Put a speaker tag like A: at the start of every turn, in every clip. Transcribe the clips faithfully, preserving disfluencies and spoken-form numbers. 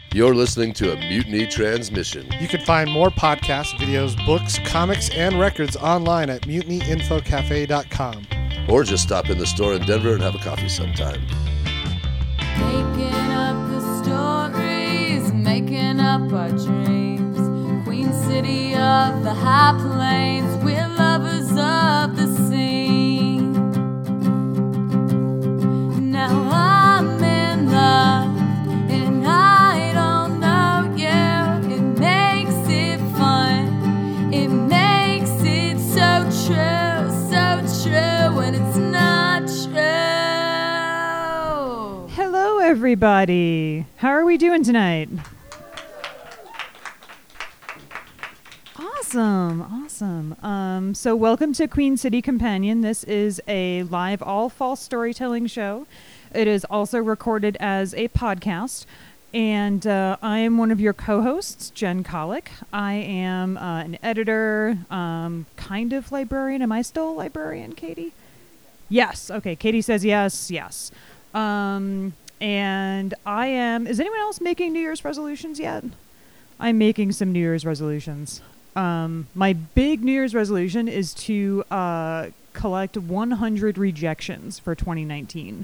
A: You're listening to a Mutiny Transmission.
B: You can find more podcasts, videos, books, comics, and records online at mutiny info cafe dot com.
A: Or just stop in the store in Denver and have a coffee sometime.
C: Making up the stories, making up our dreams. Queen City of the high plains, we're lovers of the scene. Now I'm in love, and I don't know you. It makes it fun, it makes it so true, so true, when it's not true.
D: Hello, everybody. How are we doing tonight? Awesome, awesome. Um, so welcome to Queen City Companion. This is a live all-false storytelling show. It is also recorded as a podcast. And uh, I am one of your co-hosts, Jen Colick. I am uh, an editor, um, kind of librarian. Am I still a librarian, Katie? Yes. Okay, Katie says yes, yes. Um, and I am... Is anyone else making New Year's resolutions yet? I'm making some New Year's resolutions. Um, my big New Year's resolution is to uh, collect one hundred rejections for twenty nineteen,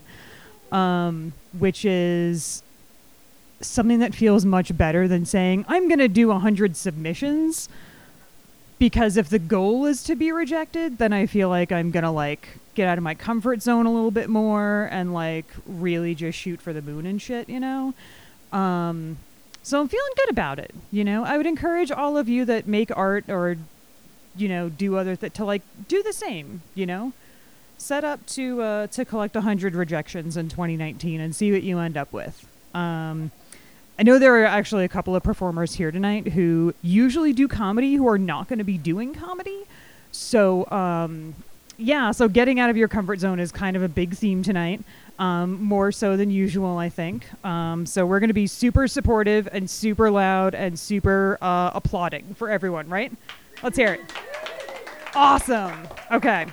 D: um, which is something that feels much better than saying, I'm going to do one hundred submissions, because if the goal is to be rejected, then I feel like I'm going to like get out of my comfort zone a little bit more and like really just shoot for the moon and shit, you know? Um... So I'm feeling good about it, you know. I would encourage all of you that make art or, you know, do other th- to like do the same, you know. Set up to uh, to collect one hundred rejections in twenty nineteen and see what you end up with. Um, I know there are actually a couple of performers here tonight who usually do comedy who are not going to be doing comedy. So, um, yeah, so getting out of your comfort zone is kind of a big theme tonight. Um, more so than usual, I think. Um, so we're going to be super supportive and super loud and super uh, applauding for everyone, right? Let's hear it. Awesome. Okay.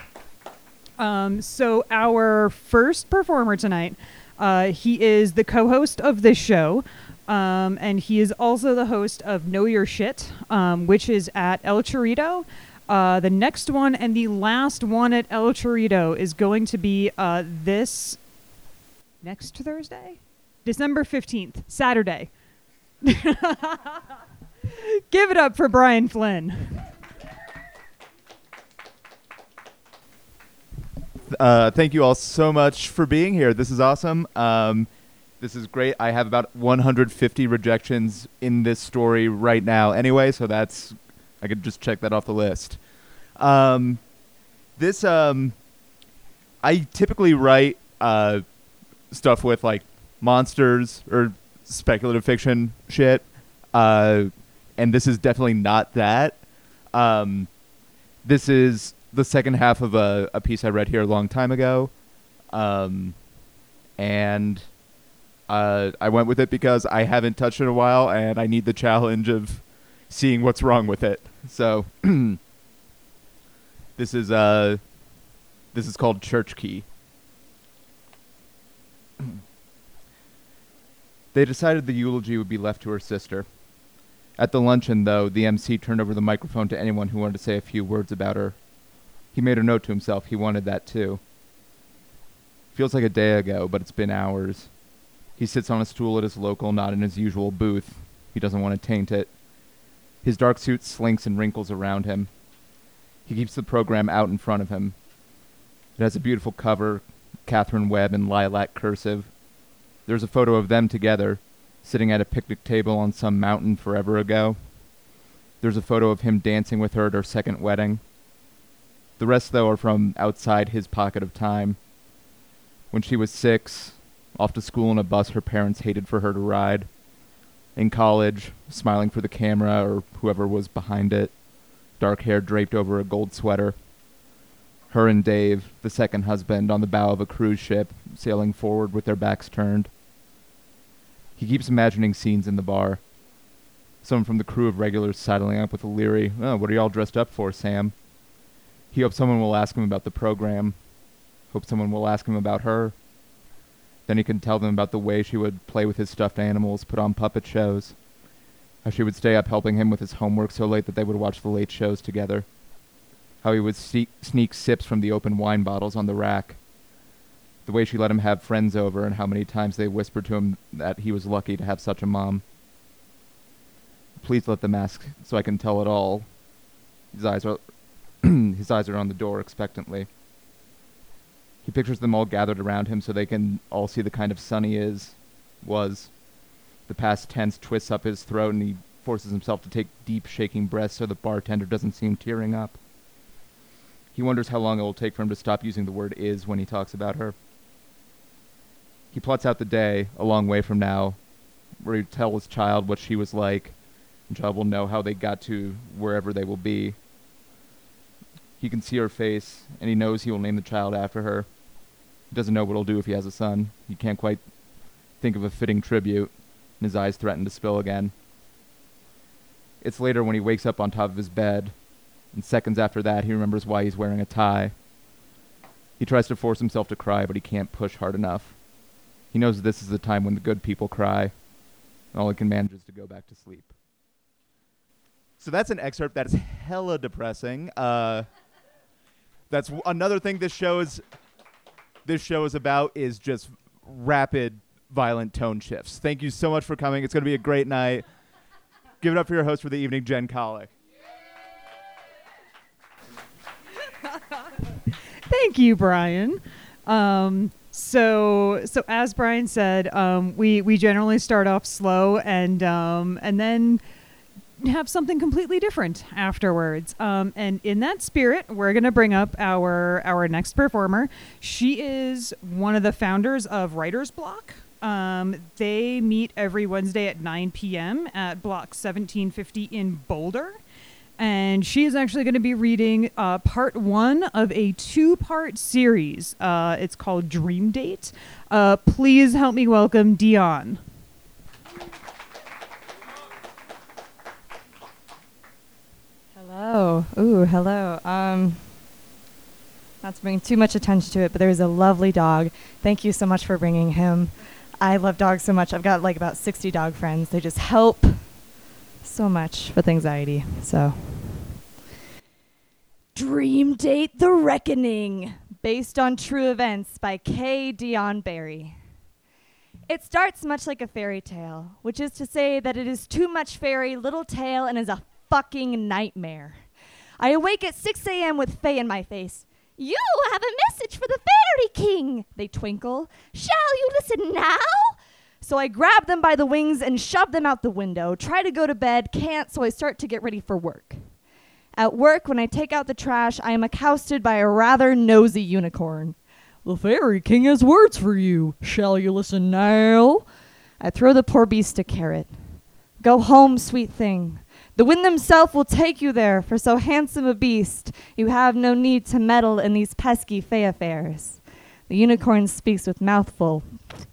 D: Um, so our first performer tonight, uh, he is the co-host of this show, um, and he is also the host of Know Your Shit, um, which is at El Chorrito. Uh, the next one and the last one at El Chorrito is going to be uh, this... Next Thursday? December fifteenth, Saturday. Give it up for Brian Flynn.
E: Uh, thank you all so much for being here. This is awesome. Um, this is great. I have about one hundred fifty rejections in this story right now anyway, so that's... I could just check that off the list. Um, this... Um, I typically write... Uh, stuff with like monsters or speculative fiction shit, uh, and this is definitely not that. Um, this is the second half of a, a piece I read here a long time ago, um, and uh, I went with it because I haven't touched it in a while, and I need the challenge of seeing what's wrong with it. So this is uh, this is called Church Key. They decided the eulogy would be left to her sister. At the luncheon, though, the M C turned over the microphone to anyone who wanted to say a few words about her. He made a note to himself. He wanted that, too. Feels like a day ago, but it's been hours. He sits on a stool at his local, not in his usual booth. He doesn't want to taint it. His dark suit slinks and wrinkles around him. He keeps the program out in front of him. It has a beautiful cover, Catherine Webb in lilac cursive. There's a photo of them together, sitting at a picnic table on some mountain forever ago. There's a photo of him dancing with her at her second wedding. The rest, though, are from outside his pocket of time. When she was six, off to school in a bus her parents hated for her to ride. In college, smiling for the camera or whoever was behind it, dark hair draped over a gold sweater. Her and Dave, the second husband, on the bow of a cruise ship, sailing forward with their backs turned. He keeps imagining scenes in the bar. Someone from the crew of regulars sidling up with a leery, "Oh, what are y'all dressed up for, Sam?" He hopes someone will ask him about the program. Hope someone will ask him about her. Then he could tell them about the way she would play with his stuffed animals, put on puppet shows, how she would stay up helping him with his homework so late that they would watch the late shows together, how he would sneak, sneak sips from the open wine bottles on the rack, the way she let him have friends over and how many times they whispered to him that he was lucky to have such a mom. Please let them ask so I can tell it all. His eyes are his eyes are on the door expectantly. He pictures them all gathered around him so they can all see the kind of son he is, was. The past tense twists up his throat and he forces himself to take deep shaking breaths so the bartender doesn't seem tearing up. He wonders how long it will take for him to stop using the word is when he talks about her. He plots out the day, a long way from now, where he'll tell his child what she was like, and child will know how they got to wherever they will be. He can see her face, and he knows he will name the child after her. He doesn't know what he'll do if he has a son. He can't quite think of a fitting tribute, and his eyes threaten to spill again. It's later when he wakes up on top of his bed, and seconds after that he remembers why he's wearing a tie. He tries to force himself to cry, but he can't push hard enough. He knows this is the time when the good people cry, and all he can manage is to go back to sleep.
F: So that's an excerpt that is hella depressing. Uh, that's w- another thing this show is this show is about is just rapid, violent tone shifts. Thank you so much for coming. It's going to be a great night. Give it up for your host for the evening, Jen Colick.
D: Thank you, Brian. Um, so, so as Brian said, um, we we generally start off slow and um, and then have something completely different afterwards. Um, and in that spirit, we're going to bring up our our next performer. She is one of the founders of Writer's Block. Um, they meet every Wednesday at nine p.m. at Block seventeen fifty in Boulder. And she is actually going to be reading uh, part one of a two-part series. Uh, it's called Dream Date. Uh, please help me welcome Dion.
G: Hello. Ooh, hello. Um, not to bring too much attention to it, but there's a lovely dog. Thank you so much for bringing him. I love dogs so much. I've got like about sixty dog friends. They just help so much with anxiety. So, Dream Date: The Reckoning, based on true events by K. Dion Barry. It starts much like a fairy tale, which is to say that it is too much fairy, little tale, and is a fucking nightmare. I awake at six a.m. with Faye in my face. You have a message for the Fairy King, they twinkle. Shall you listen now? So I grab them by the wings and shove them out the window. Try to go to bed, can't, so I start to get ready for work. At work, when I take out the trash, I am accosted by a rather nosy unicorn. The Fairy King has words for you. Shall you listen now? I throw the poor beast a carrot. Go home, sweet thing. The wind himself will take you there, for so handsome a beast, you have no need to meddle in these pesky fey affairs. The unicorn speaks with mouthful.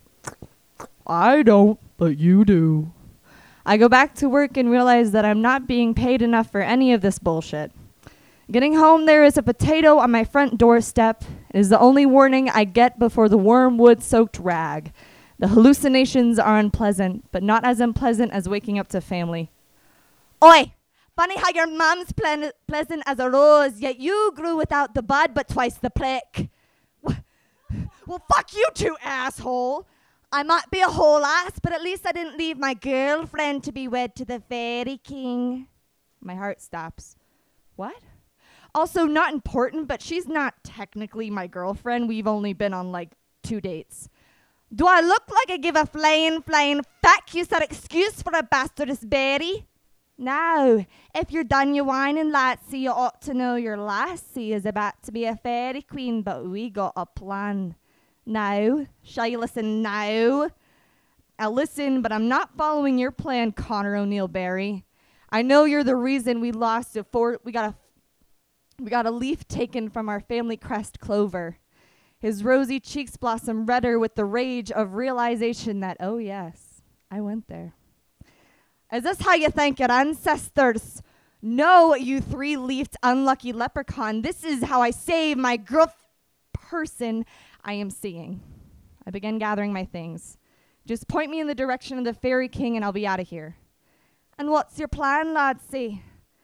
G: I don't, but you do. I go back to work and realize that I'm not being paid enough for any of this bullshit. Getting home, there is a potato on my front doorstep. It is the only warning I get before the wormwood-soaked rag. The hallucinations are unpleasant, but not as unpleasant as waking up to family. Oi! Funny how your mum's ple- pleasant as a rose, yet you grew without the bud but twice the prick. Well, fuck you two, asshole! I might be a whole ass, but at least I didn't leave my girlfriend to be wed to the Fairy King. My heart stops. What? Also, not important, but she's not technically my girlfriend. We've only been on, like, two dates. Do I look like I give a flying, flying fuck you said excuse for a bastardess berry? Now, if you're done your whining, lassie, you ought to know your lassie is about to be a fairy queen, but we got a plan. Now, shall you listen now? I'll listen, but I'm not following your plan, Connor O'Neill Barry. I know you're the reason we lost a for- we got a we got a leaf taken from our family crest clover. His rosy cheeks blossom redder with the rage of realization that, oh yes, I went there. Is this how you thank your ancestors? No, you three-leafed unlucky leprechaun. This is how I save my girl person I am seeing. I began gathering my things. Just point me in the direction of the Fairy King and I'll be out of here. And what's your plan, Ladsy?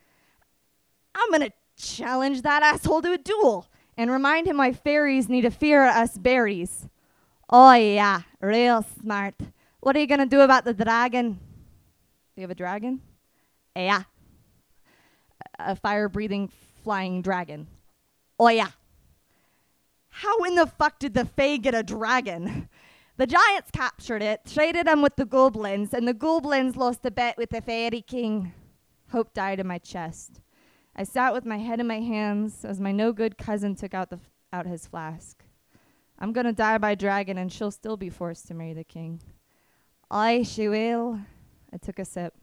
G: I'm gonna challenge that asshole to a duel and remind him why fairies need to fear us berries. Oh yeah, real smart. What are you gonna do about the dragon? Do you have a dragon? Yeah. A fire-breathing flying dragon. Oh yeah. How in the fuck did the Fae get a dragon? The giants captured it, traded him with the goblins, and the goblins lost a bet with the Fairy King. Hope died in my chest. I sat with my head in my hands as my no-good cousin took out the f- out his flask. I'm gonna die by dragon, and she'll still be forced to marry the king. Aye, she will. I took a sip.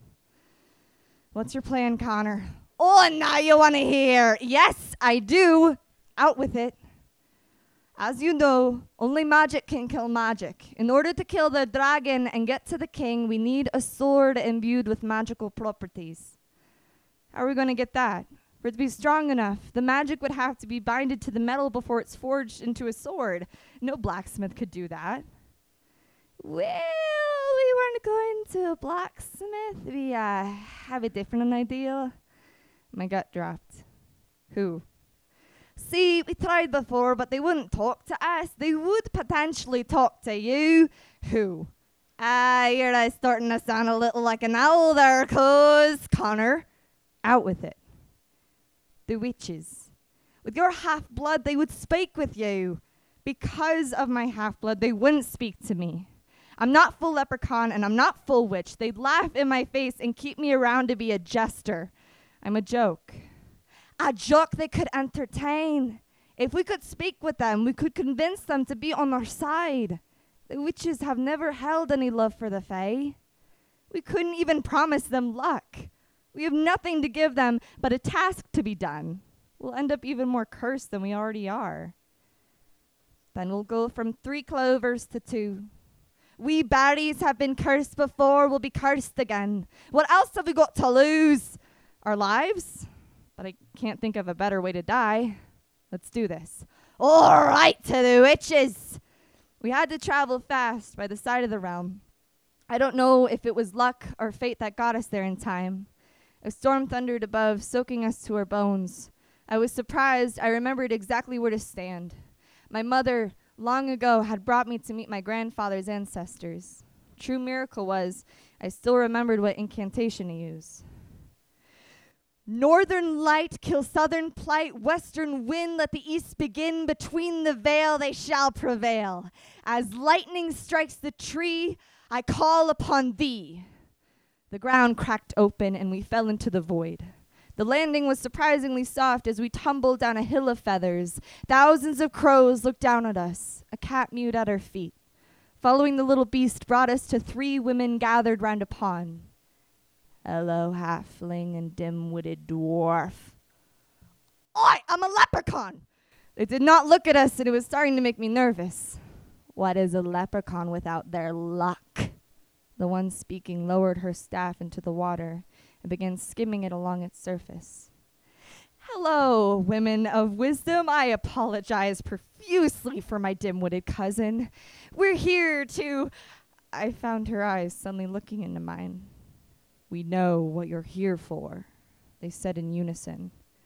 G: What's your plan, Connor? Oh, now you want to hear. Yes, I do. Out with it. As you know, only magic can kill magic. In order to kill the dragon and get to the king, we need a sword imbued with magical properties. How are we going to get that? For it to be strong enough, the magic would have to be binded to the metal before it's forged into a sword. No blacksmith could do that. Well, we weren't going to a blacksmith. We uh, have a different idea. My gut dropped. Who? See, we tried before, but they wouldn't talk to us. They would potentially talk to you. Who? Ah, uh, you're uh, starting to sound a little like an owl there, cuz. Connor, out with it. The witches. With your half-blood, they would speak with you. Because of my half-blood, they wouldn't speak to me. I'm not full leprechaun, and I'm not full witch. They'd laugh in my face and keep me around to be a jester. I'm a joke. A joke they could entertain. If we could speak with them, we could convince them to be on our side. The witches have never held any love for the Fae. We couldn't even promise them luck. We have nothing to give them but a task to be done. We'll end up even more cursed than we already are. Then we'll go from three clovers to two. We berries have been cursed before, we'll be cursed again. What else have we got to lose? Our lives? But I can't think of a better way to die. Let's do this. All right, to the witches. We had to travel fast by the side of the realm. I don't know if it was luck or fate that got us there in time. A storm thundered above, soaking us to our bones. I was surprised I remembered exactly where to stand. My mother, long ago, had brought me to meet my grandfather's ancestors. True miracle was, I still remembered what incantation to use. Northern light, kill southern plight, western wind, let the east begin, between the veil they shall prevail. As lightning strikes the tree, I call upon thee. The ground cracked open and we fell into the void. The landing was surprisingly soft as we tumbled down a hill of feathers. Thousands of crows looked down at us, a cat mewed at our feet. Following the little beast brought us to three women gathered round a pond. Hello, halfling and dim-witted dwarf. Oi, I'm a leprechaun! They did not look at us, and it was starting to make me nervous. What is a leprechaun without their luck? The one speaking lowered her staff into the water and began skimming it along its surface. Hello, women of wisdom. I apologize profusely for my dim-witted cousin. We're here to... I found her eyes suddenly looking into mine. We know what you're here for, they said in unison.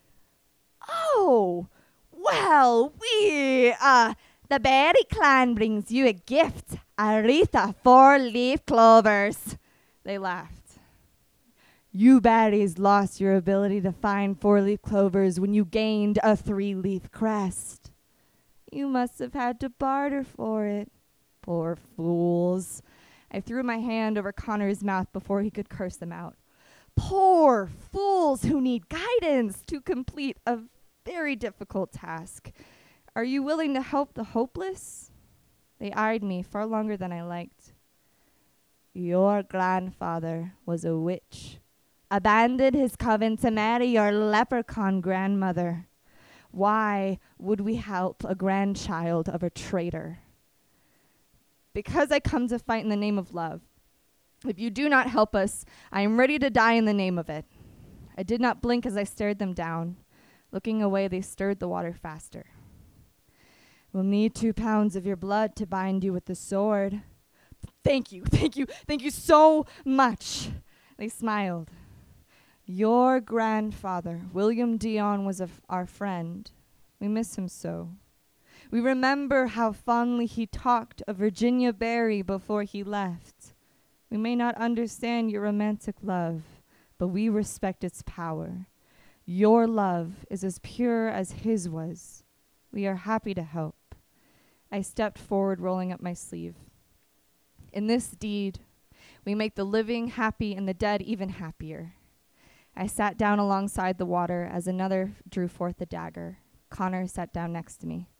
G: Oh, well, we, uh, the Berry Clan brings you a gift, a wreath of four-leaf clovers. They laughed. You berries lost your ability to find four-leaf clovers when you gained a three-leaf crest. You must have had to barter for it. Poor fools. I threw my hand over Connor's mouth before he could curse them out. Poor fools who need guidance to complete a very difficult task. Are you willing to help the hopeless? They eyed me far longer than I liked. Your grandfather was a witch. Abandoned his coven to marry your leprechaun grandmother. Why would we help a grandchild of a traitor? Because I come to fight in the name of love. If you do not help us, I am ready to die in the name of it. I did not blink as I stared them down. Looking away, they stirred the water faster. We'll need two pounds of your blood to bind you with the sword. Thank you, thank you, thank you so much. They smiled. Your grandfather, William Dion, was a f- our friend. We miss him so. We remember how fondly he talked of Virginia Barry before he left. We may not understand your romantic love, but we respect its power. Your love is as pure as his was. We are happy to help. I stepped forward, rolling up my sleeve. In this deed, we make the living happy and the dead even happier. I sat down alongside the water as another drew forth a dagger. Connor sat down next to me.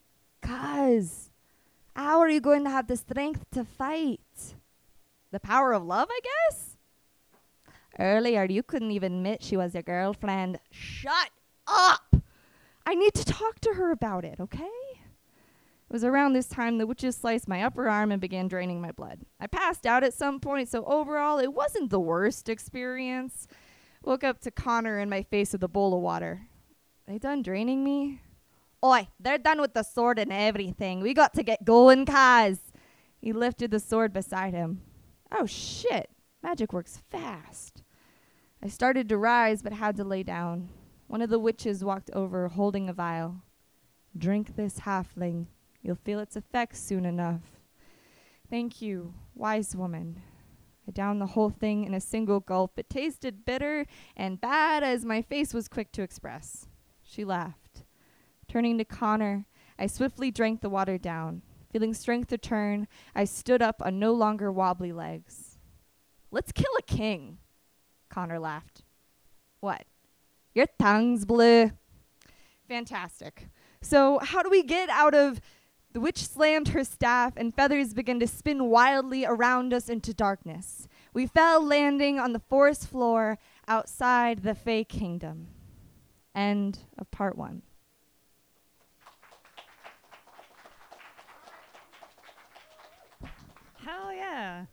G: Cuz, how are you going to have the strength to fight? The power of love, I guess? Earlier, you couldn't even admit she was your girlfriend. Shut up! I need to talk to her about it, okay? It was around this time the witches sliced my upper arm and began draining my blood. I passed out at some point, so overall, it wasn't the worst experience. Woke up to Connor in my face with a bowl of water. They done draining me? Oi, they're done with the sword and everything. We got to get going, Kaz. He lifted the sword beside him. Oh, shit. Magic works fast. I started to rise, but had to lay down. One of the witches walked over, holding a vial. Drink this, halfling. You'll feel its effects soon enough. Thank you, wise woman. I downed the whole thing in a single gulp. It tasted bitter and bad, as my face was quick to express. She laughed. Turning to Connor, I swiftly drank the water down. Feeling strength return, I stood up on no longer wobbly legs. Let's kill a king, Connor laughed. What? Your tongue's blue. Fantastic. So how do we get out of... The witch slammed her staff, and feathers began to spin wildly around us into darkness. We fell, landing on the forest floor outside the Fey Kingdom. End of part one.
D: Hell yeah.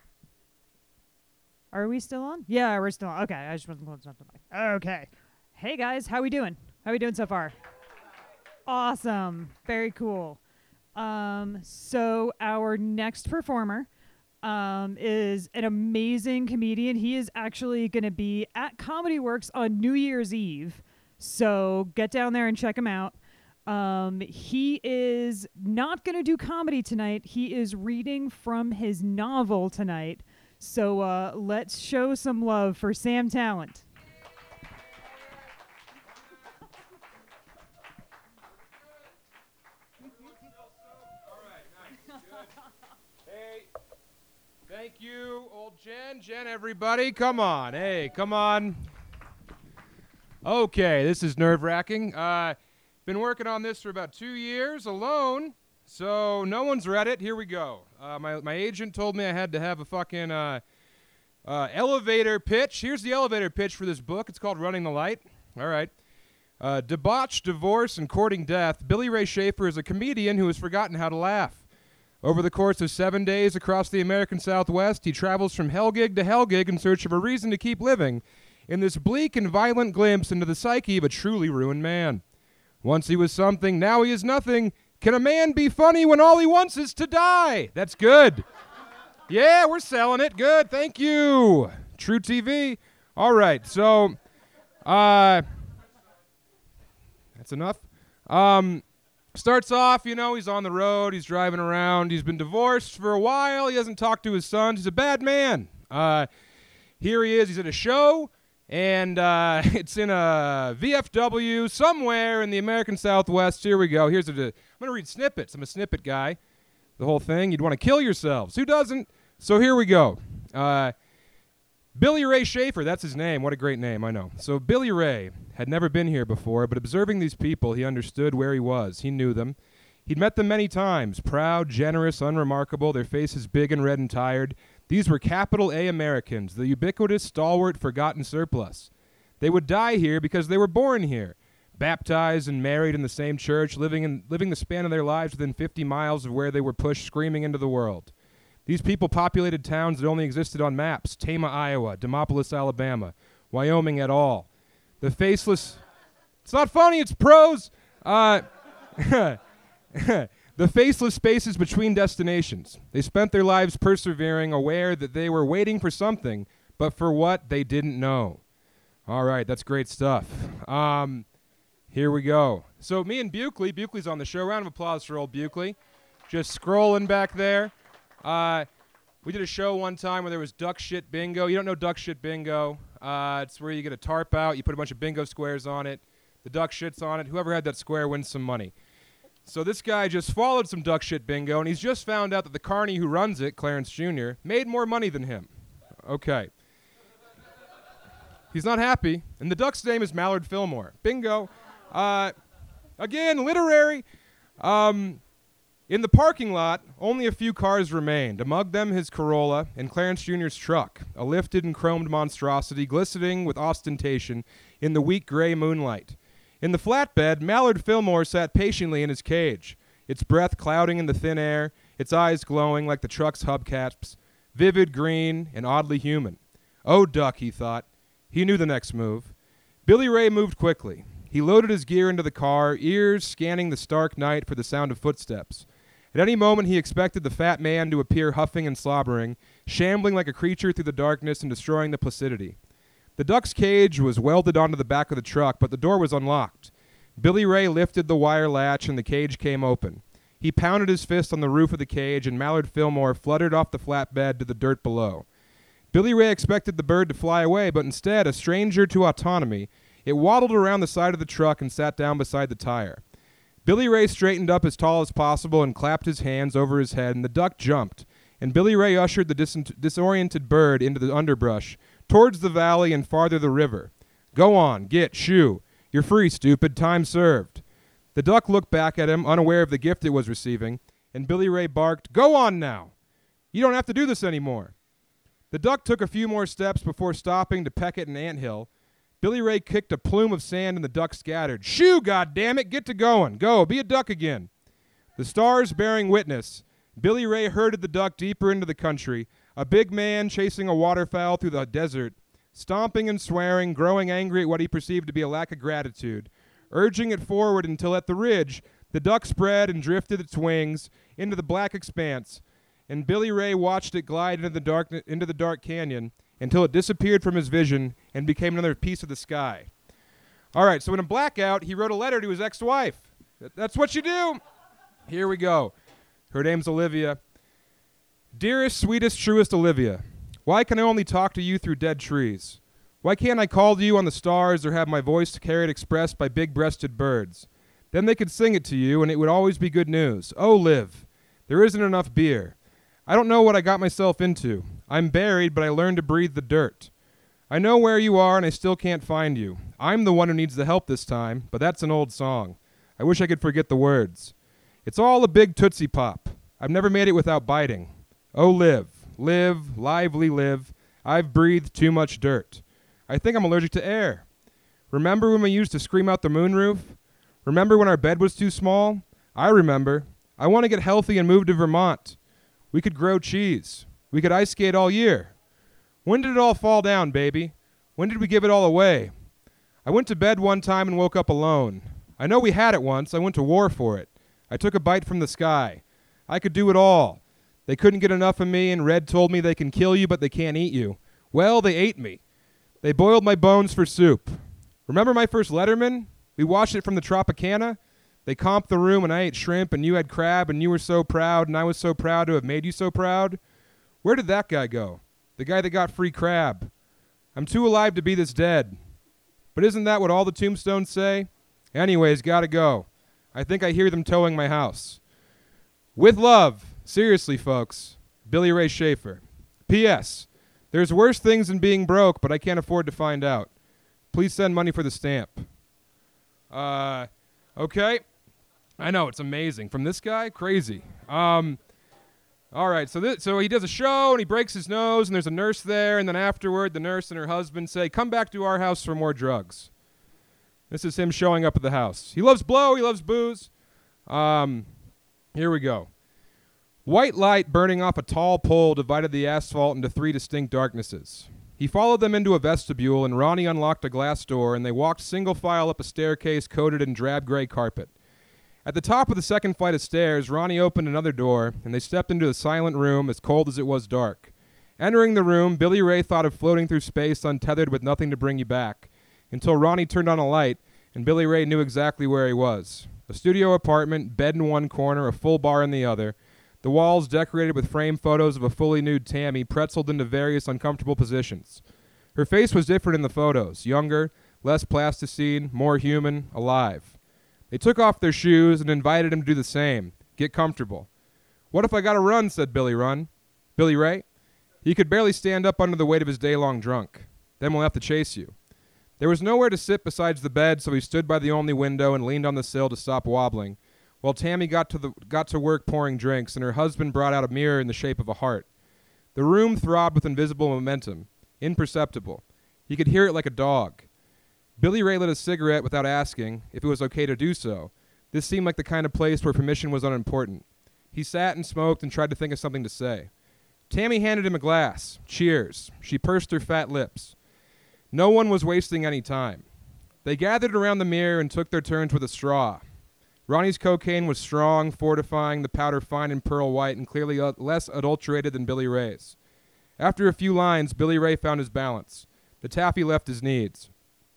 D: Are we still on? Yeah, we're still on. Okay, I just wasn't close enough to the mic. Okay. Hey guys, how we doing? How we doing so far? Awesome. Very cool. Um, so our next performer um, is an amazing comedian. He is actually going to be at Comedy Works on New Year's Eve. So get down there and check him out. Um, he is not going to do comedy tonight. He is reading from his novel tonight. So uh, let's show some love for Sam Talent.
H: Thank you, old Jen. Jen, everybody. Come on. Hey, come on. Okay, this is nerve-wracking. Uh, been working on this for about two years alone, so no one's read it. Here we go. Uh, my, my agent told me I had to have a fucking uh, uh, elevator pitch. Here's the elevator pitch for this book. It's called Running the Light. All right. Uh, debauched, divorce, and courting death, Billy Ray Schaefer is a comedian who has forgotten how to laugh. Over the course of seven days across the American Southwest, he travels from hellgig to hellgig in search of a reason to keep living in this bleak and violent glimpse into the psyche of a truly ruined man. Once he was something, now he is nothing. Can a man be funny when all he wants is to die? That's good. Yeah, we're selling it. Good, thank you. True T V. All right, so, uh, that's enough. Um... Starts off, you know, he's on the road, he's driving around, he's been divorced for a while, he hasn't talked to his sons, he's a bad man. Uh, here he is, he's at a show, and uh, it's in a V F W somewhere in the American Southwest. Here we go. Here's a, I'm going to read snippets. I'm a snippet guy. The whole thing, you'd want to kill yourselves. Who doesn't? So here we go. Uh, Billy Ray Schaefer, that's his name. What a great name, I know. So Billy Ray had never been here before, but observing these people, he understood where he was. He knew them. He'd met them many times, proud, generous, unremarkable, their faces big and red and tired. These were capital A Americans, the ubiquitous, stalwart, forgotten surplus. They would die here because they were born here, baptized and married in the same church, living in, living the span of their lives within fifty miles of where they were pushed screaming into the world. These people populated towns that only existed on maps, Tama, Iowa, Demopolis, Alabama, Wyoming et al. The faceless... It's not funny, it's prose! Uh, The faceless spaces between destinations. They spent their lives persevering, aware that they were waiting for something, but for what they didn't know. All right, that's great stuff. Um, here we go. So me and Buckley, Buckley's on the show. Round of applause for old Buckley. Just scrolling back there. Uh, we did a show one time where there was duck shit bingo. You don't know duck shit bingo. Uh, it's where you get a tarp out, you put a bunch of bingo squares on it, the duck shit's on it. Whoever had that square wins some money. So this guy just followed some duck shit bingo, and he's just found out that the carny who runs it, Clarence Junior, made more money than him. Okay. He's not happy, and the duck's name is Mallard Fillmore. Bingo. Uh, again, literary. Um, in the parking lot, only a few cars remained. Among them, his Corolla and Clarence Junior's truck, a lifted and chromed monstrosity glistening with ostentation in the weak gray moonlight. In the flatbed, Mallard Fillmore sat patiently in his cage, its breath clouding in the thin air, its eyes glowing like the truck's hubcaps, vivid green and oddly human. Oh, duck, he thought. He knew the next move. Billy Ray moved quickly. He loaded his gear into the car, ears scanning the stark night for the sound of footsteps. At any moment he expected the fat man to appear huffing and slobbering, shambling like a creature through the darkness and destroying the placidity. The duck's cage was welded onto the back of the truck, but the door was unlocked. Billy Ray lifted the wire latch and the cage came open. He pounded his fist on the roof of the cage and Mallard Fillmore fluttered off the flatbed to the dirt below. Billy Ray expected the bird to fly away, but instead, a stranger to autonomy, it waddled around the side of the truck and sat down beside the tire. Billy Ray straightened up as tall as possible and clapped his hands over his head, and the duck jumped, and Billy Ray ushered the dis- disoriented bird into the underbrush, towards the valley and farther the river. Go on, get, shoo. You're free, stupid. Time served. The duck looked back at him, unaware of the gift it was receiving, and Billy Ray barked, Go on now. You don't have to do this anymore. The duck took a few more steps before stopping to peck at an anthill. Billy Ray kicked a plume of sand and the duck scattered. Shoo, goddammit, get to going. Go, be a duck again. The stars bearing witness, Billy Ray herded the duck deeper into the country, a big man chasing a waterfowl through the desert, stomping and swearing, growing angry at what he perceived to be a lack of gratitude, urging it forward until at the ridge, the duck spread and drifted its wings into the black expanse, and Billy Ray watched it glide into the dark, into the dark canyon until it disappeared from his vision and became another piece of the sky. All right, so in a blackout, he wrote a letter to his ex-wife. That's what you do. Here we go. Her name's Olivia. Dearest, sweetest, truest Olivia, why can I only talk to you through dead trees? Why can't I call to you on the stars or have my voice carried expressed by big-breasted birds? Then they could sing it to you, and it would always be good news. Oh, Liv, there isn't enough beer. I don't know what I got myself into. I'm buried, but I learned to breathe the dirt. I know where you are, and I still can't find you. I'm the one who needs the help this time, but that's an old song. I wish I could forget the words. It's all a big Tootsie Pop. I've never made it without biting. Oh, live, live, lively live. I've breathed too much dirt. I think I'm allergic to air. Remember when we used to scream out the moonroof? Remember when our bed was too small? I remember. I want to get healthy and move to Vermont. We could grow cheese. We could ice skate all year. When did it all fall down, baby? When did we give it all away? I went to bed one time and woke up alone. I know we had it once. I went to war for it. I took a bite from the sky. I could do it all. They couldn't get enough of me, and Red told me they can kill you, but they can't eat you. Well, they ate me. They boiled my bones for soup. Remember my first Letterman? We watched it from the Tropicana. They comped the room, and I ate shrimp, and you had crab, and you were so proud, and I was so proud to have made you so proud. Where did that guy go? The guy that got free crab. I'm too alive to be this dead. But isn't that what all the tombstones say? Anyways, gotta go. I think I hear them towing my house. With love. Seriously, folks. Billy Ray Schaefer. P S. There's worse things than being broke, but I can't afford to find out. Please send money for the stamp. Uh, okay. I know, it's amazing. From this guy? Crazy. Um... All right, so this, so he does a show, and he breaks his nose, and there's a nurse there, and then afterward, the nurse and her husband say, come back to our house for more drugs. This is him showing up at the house. He loves blow, he loves booze. Um, here we go. White light burning off a tall pole divided the asphalt into three distinct darknesses. He followed them into a vestibule, and Ronnie unlocked a glass door, and they walked single file up a staircase coated in drab gray carpet. At the top of the second flight of stairs, Ronnie opened another door, and they stepped into a silent room as cold as it was dark. Entering the room, Billy Ray thought of floating through space untethered with nothing to bring you back, until Ronnie turned on a light, and Billy Ray knew exactly where he was. A studio apartment, bed in one corner, a full bar in the other, the walls decorated with framed photos of a fully nude Tammy pretzeled into various uncomfortable positions. Her face was different in the photos, younger, less plasticine, more human, alive. They took off their shoes and invited him to do the same. Get comfortable. What if I gotta run, said Billy Run. Billy Ray? He could barely stand up under the weight of his day-long drunk. Then we'll have to chase you. There was nowhere to sit besides the bed, so he stood by the only window and leaned on the sill to stop wobbling, while Tammy got to, the, got to work pouring drinks, and her husband brought out a mirror in the shape of a heart. The room throbbed with invisible momentum, imperceptible. He could hear it like a dog. Billy Ray lit a cigarette without asking if it was okay to do so. This seemed like the kind of place where permission was unimportant. He sat and smoked and tried to think of something to say. Tammy handed him a glass. Cheers. She pursed her fat lips. No one was wasting any time. They gathered around the mirror and took their turns with a straw. Ronnie's cocaine was strong, fortifying, the powder fine and pearl white, and clearly uh, less adulterated than Billy Ray's. After a few lines, Billy Ray found his balance. The taffy left his needs.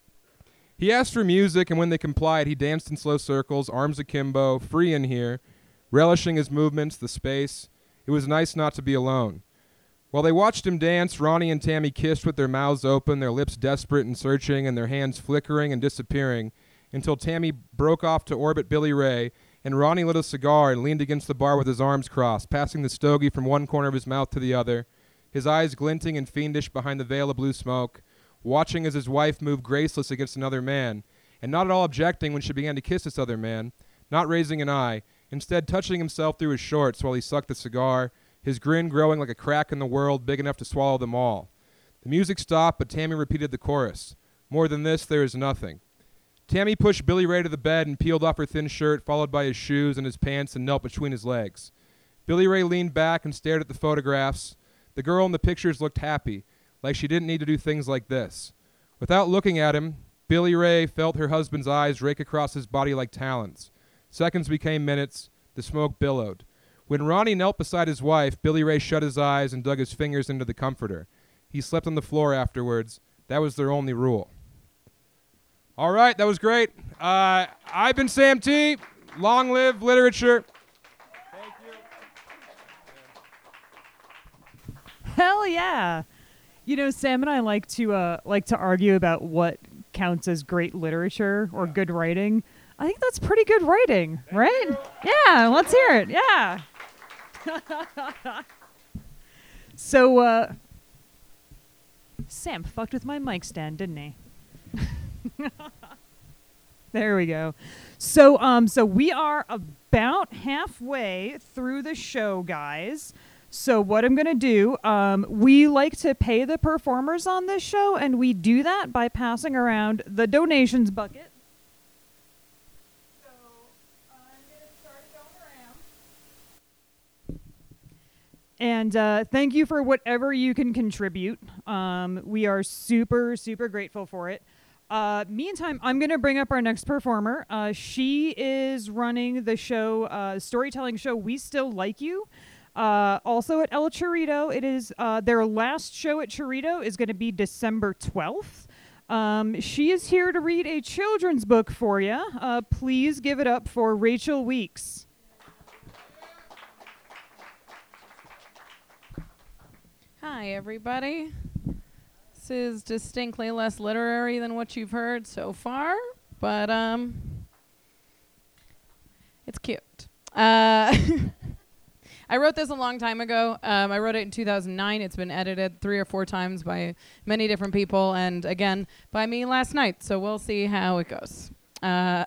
H: He asked for music, and when they complied, he danced in slow circles, arms akimbo, free in here, relishing his movements, the space. It was nice not to be alone. While they watched him dance, Ronnie and Tammy kissed with their mouths open, their lips desperate and searching, and their hands flickering and disappearing, until Tammy broke off to orbit Billy Ray, and Ronnie lit a cigar and leaned against the bar with his arms crossed, passing the stogie from one corner of his mouth to the other, his eyes glinting and fiendish behind the veil of blue smoke, watching as his wife moved graceless against another man, and not at all objecting when she began to kiss this other man, not raising an eye, instead touching himself through his shorts while he sucked the cigar, his grin growing like a crack in the world big enough to swallow them all. The music stopped, but Tammy repeated the chorus. More than this, there is nothing. Tammy pushed Billy Ray to the bed and peeled off her thin shirt, followed by his shoes and his pants, and knelt between his legs. Billy Ray leaned back and stared at the photographs. The girl in the pictures looked happy, like she didn't need to do things like this. Without looking at him, Billy Ray felt her husband's eyes rake across his body like talons. Seconds became minutes. The smoke billowed. When Ronnie knelt beside his wife, Billy Ray shut his eyes and dug his fingers into the comforter. He slept on the floor afterwards. That was their only rule. All right, that was great. Uh, I've been Sam T. Long live literature. Thank you.
D: Hell yeah. You know, Sam and I like to uh, like to argue about what counts as great literature or good writing. I think that's pretty good writing, right? Yeah, let's hear it. Yeah. So, uh, Sam fucked with my mic stand, didn't he? There we go. So, um, so we are about halfway through the show, guys. So what I'm going to do, um, we like to pay the performers on this show, and we do that by passing around the donations bucket. So I'm going to start going around. And uh, thank you for whatever you can contribute. Um, we are super, super grateful for it. Uh, meantime, I'm going to bring up our next performer. Uh, she is running the show, uh, storytelling show, We Still Like You. Uh, also at El Chorrito. It is uh, their last show at Chorrito is going to be December twelfth. Um, she is here to read a children's book for you. Uh, please give it up for Rachel Weeks.
I: Hi, everybody. This is distinctly less literary than what you've heard so far, but um, it's cute. Uh, I wrote this a long time ago. Um, I wrote it in two thousand nine. It's been edited three or four times by many different people, and again by me last night. So we'll see how it goes. Uh,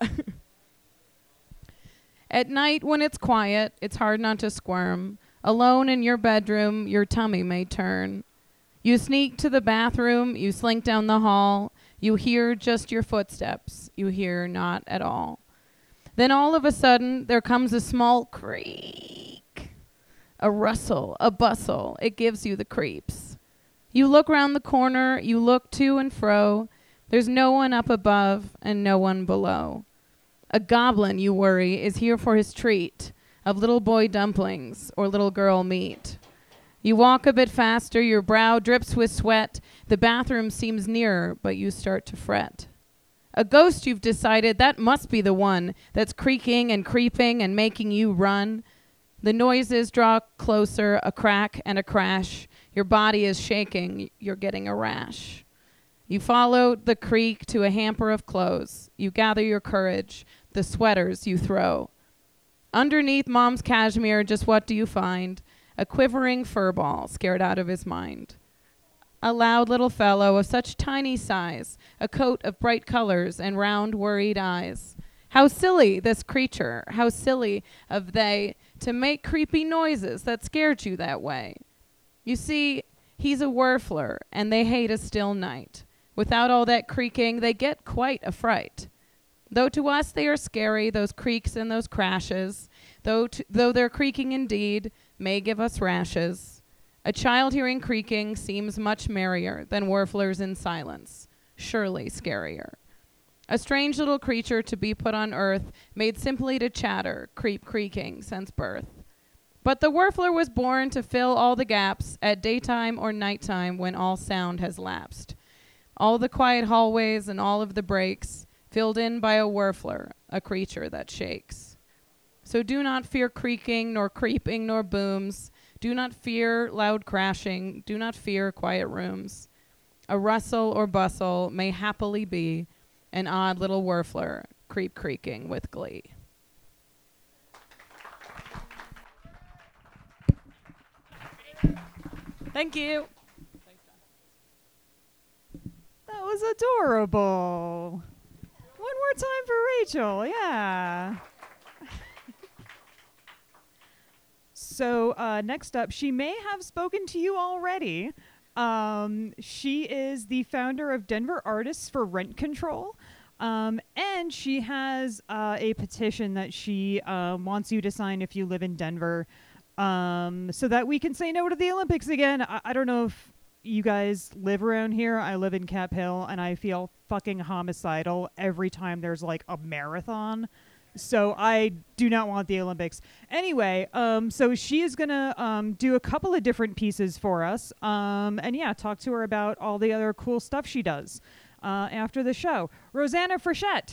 I: At night when it's quiet, it's hard not to squirm. Alone in your bedroom, your tummy may turn. You sneak to the bathroom, you slink down the hall. You hear just your footsteps. You hear not at all. Then all of a sudden, there comes a small creak. A rustle, a bustle. It gives you the creeps. You look round the corner, you look to and fro. There's no one up above and no one below. A goblin, you worry, is here for his treat of little boy dumplings or little girl meat. You walk a bit faster, your brow drips with sweat. The bathroom seems nearer, but you start to fret. A ghost, you've decided, that must be the one that's creaking and creeping and making you run. The noises draw closer, a crack and a crash. Your body is shaking, you're getting a rash. You follow the creak to a hamper of clothes. You gather your courage, the sweaters you throw. Underneath mom's cashmere, just what do you find? A quivering fur ball scared out of his mind. A loud little fellow of such tiny size, a coat of bright colors and round worried eyes. How silly, this creature, how silly of they to make creepy noises that scared you that way. You see, he's a werfler, and they hate a still night. Without all that creaking, they get quite a fright. Though to us they are scary, those creaks and those crashes, though, t- though their creaking indeed may give us rashes. A child hearing creaking seems much merrier than werflers in silence, surely scarier. A strange little creature to be put on earth, made simply to chatter, creep creaking since birth. But the werfler was born to fill all the gaps at daytime or nighttime when all sound has lapsed. All the quiet hallways and all of the breaks, filled in by a werfler, a creature that shakes. So do not fear creaking, nor creeping, nor booms. Do not fear loud crashing. Do not fear quiet rooms. A rustle or bustle may happily be an odd little werfler, creep creaking with glee. Thank you.
D: That was adorable. One more time for Rachel. Yeah. So uh, next up, she may have spoken to you already. Um, she is the founder of Denver Artists for Rent Control. Um, and she has uh, a petition that she uh, wants you to sign if you live in Denver, um, so that we can say no to the Olympics again. I, I don't know if you guys live around here. I live in Cap Hill, and I feel fucking homicidal every time there's like a marathon. So I do not want the Olympics. Anyway, um, so she is going to um, do a couple of different pieces for us. Um, and yeah, talk to her about all the other cool stuff she does uh, after the show. Rosanna Frechette.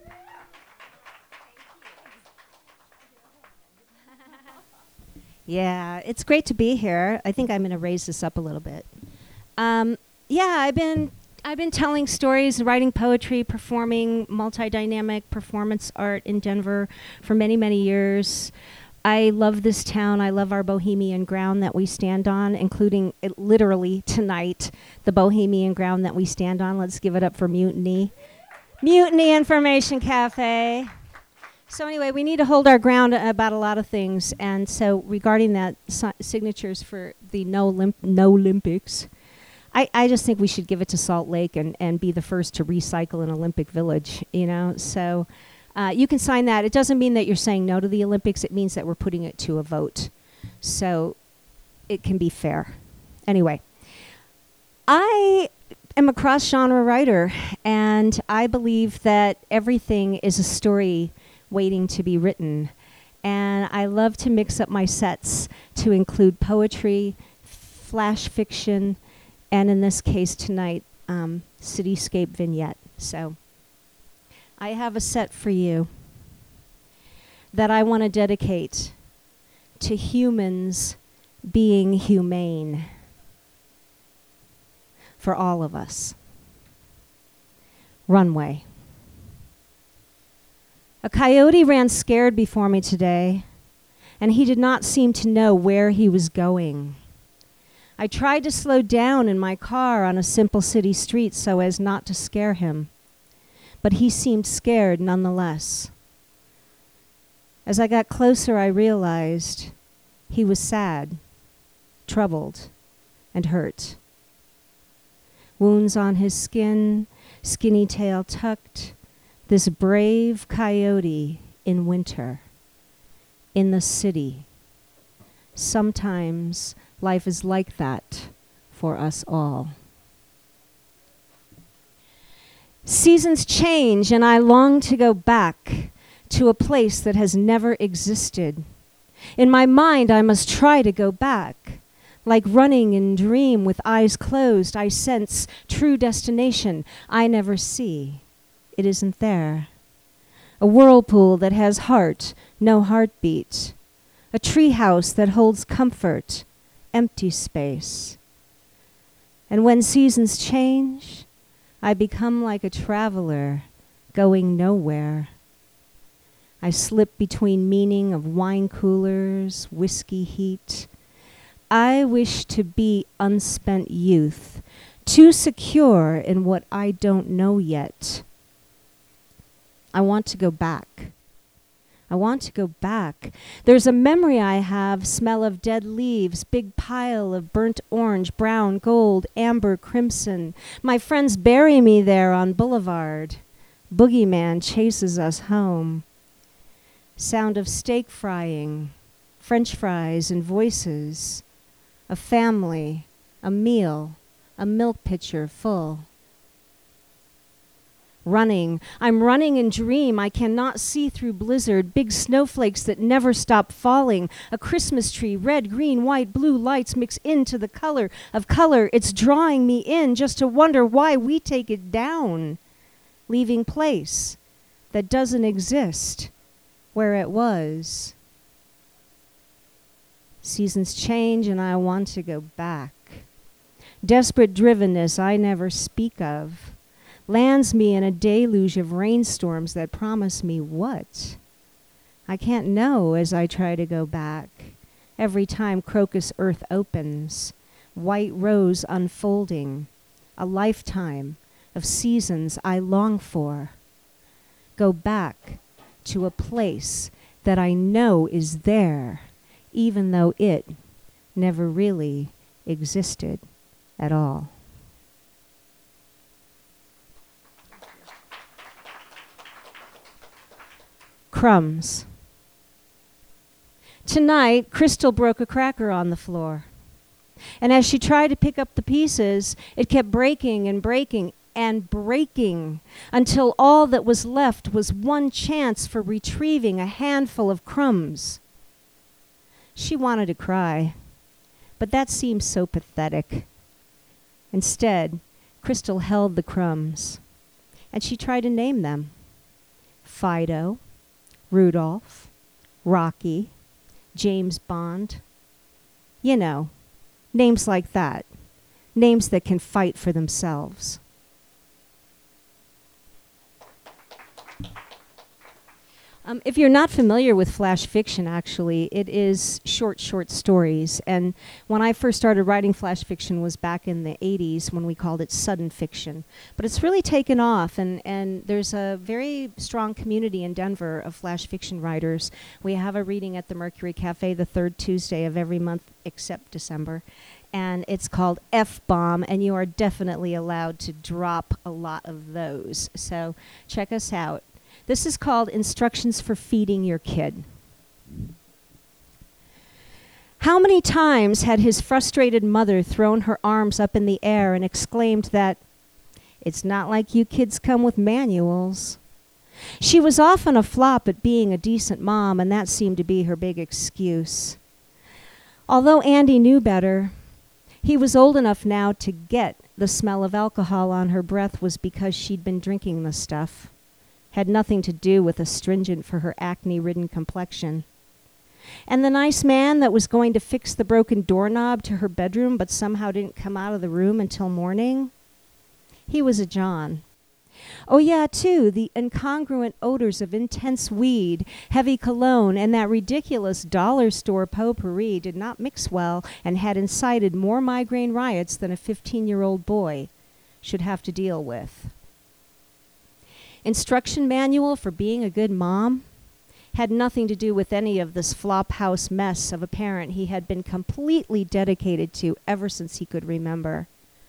J: Yeah, it's great to be here. I think I'm going to raise this up a little bit. Um, yeah, I've been I've been telling stories, writing poetry, performing multi-dynamic performance art in Denver for many, many years. I love this town. I love our bohemian ground that we stand on, including it literally tonight, the bohemian ground that we stand on. Let's give it up for Mutiny. Mutiny Information Cafe. So anyway, we need to hold our ground about a lot of things. And so regarding that, si- signatures for the no, Olymp- no Olympics, I, I just think we should give it to Salt Lake and, and be the first to recycle an Olympic village, you know. So uh, you can sign that. It doesn't mean that you're saying no to the Olympics. It means that we're putting it to a vote. So it can be fair. Anyway, I am a cross-genre writer, and I believe that everything is a story waiting to be written. And I love to mix up my sets to include poetry, flash fiction, and in this case tonight, um, cityscape vignette. So I have a set for you that I want to dedicate to humans being humane for all of us. Runway. A coyote ran scared before me today, and he did not seem to know where he was going. I tried to slow down in my car on a simple city street so as not to scare him, but he seemed scared nonetheless. As I got closer, I realized he was sad, troubled, and hurt. Wounds on his skin, skinny tail tucked, this brave coyote in winter, in the city. Sometimes life is like that for us all. Seasons change, and I long to go back to a place that has never existed. In my mind, I must try to go back. Like running in dream with eyes closed, I sense true destination I never see. It isn't there. A whirlpool that has heart, no heartbeat. A treehouse that holds comfort, empty space. And when seasons change, I become like a traveler going nowhere. I slip between meaning of wine coolers, whiskey heat. I wish to be unspent youth, too secure in what I don't know yet. I want to go back. I want to go back. There's a memory I have, smell of dead leaves, big pile of burnt orange, brown, gold, amber, crimson. My friends bury me there on Boulevard. Boogeyman chases us home. Sound of steak frying, French fries and voices. A family, a meal, a milk pitcher full. Running, I'm running in dream. I cannot see through blizzard, big snowflakes that never stop falling. A Christmas tree, red, green, white, blue lights mix into the color of color. It's drawing me in just to wonder why we take it down, leaving place that doesn't exist where it was. Seasons change and I want to go back. Desperate drivenness I never speak of lands me in a deluge of rainstorms that promise me what? I can't know as I try to go back. Every time crocus earth opens, white rose unfolding, a lifetime of seasons I long for. Go back to a place that I know is there, even though it never really existed at all. Crumbs. Tonight, Crystal broke a cracker on the floor. And as she tried to pick up the pieces, it kept breaking and breaking and breaking until all that was left was one chance for retrieving a handful of crumbs. She wanted to cry, but that seemed so pathetic. Instead, Crystal held the crumbs, and she tried to name them. Fido, Rudolph, Rocky, James Bond. You know, names like that. Names that can fight for themselves. Um, if you're not familiar with flash fiction, actually, it is short, short stories. And when I first started writing flash fiction was back in the eighties when we called it sudden fiction. But it's really taken off, and, and there's a very strong community in Denver of flash fiction writers. We have a reading at the Mercury Cafe the third Tuesday of every month except December. And it's called F-Bomb, and you are definitely allowed to drop a lot of those. So check us out. This is called Instructions for Feeding Your Kid. How many times had his frustrated mother thrown her arms up in the air and exclaimed that, "It's not like you kids come with manuals." She was often a flop at being a decent mom, and that seemed to be her big excuse. Although Andy knew better, he was old enough now to get the smell of alcohol on her breath was because she'd been drinking the stuff. Had nothing to do with astringent for her acne-ridden complexion. And the nice man that was going to fix the broken doorknob to her bedroom but somehow didn't come out of the room until morning? He was a John. Oh yeah, too, the incongruent odors of intense weed, heavy cologne, and that ridiculous dollar store potpourri did not mix well and had incited more migraine riots than a fifteen-year-old boy should have to deal with. Instruction manual for being a good mom had nothing to do with any of this flophouse mess of a parent he had been completely dedicated to ever since he could remember.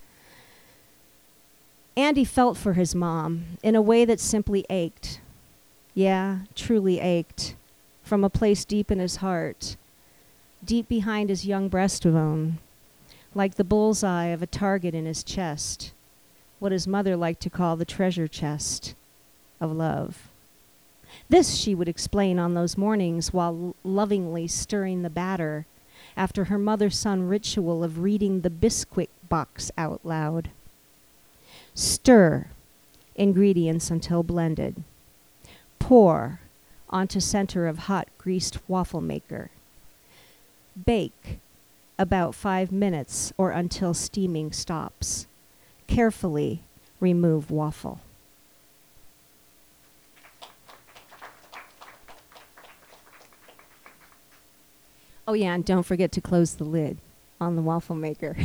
J: Andy felt for his mom in a way that simply ached. Yeah, truly ached, from a place deep in his heart, deep behind his young breastbone, like the bullseye of a target in his chest, what his mother liked to call the treasure chest of love. This she would explain on those mornings while l- lovingly stirring the batter after her mother-son ritual of reading the Bisquick box out loud. Stir ingredients until blended. Pour onto center of hot greased waffle maker. Bake about five minutes or until steaming stops. Carefully remove waffle. Oh yeah, and don't forget to close the lid on the waffle maker.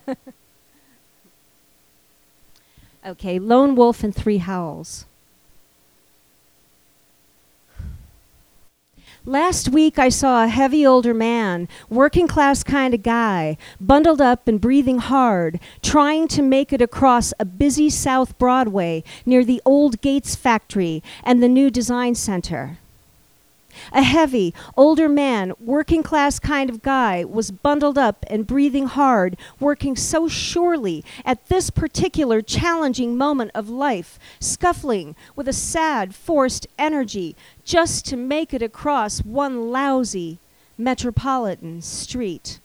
J: Okay, Lone Wolf and Three Howls. Last week I saw a heavy older man, working class kind of guy, bundled up and breathing hard, trying to make it across a busy South Broadway near the old Gates factory and the new design center. A heavy, older man, working class kind of guy was bundled up and breathing hard, working so surely at this particular challenging moment of life, scuffling with a sad, forced energy just to make it across one lousy metropolitan street.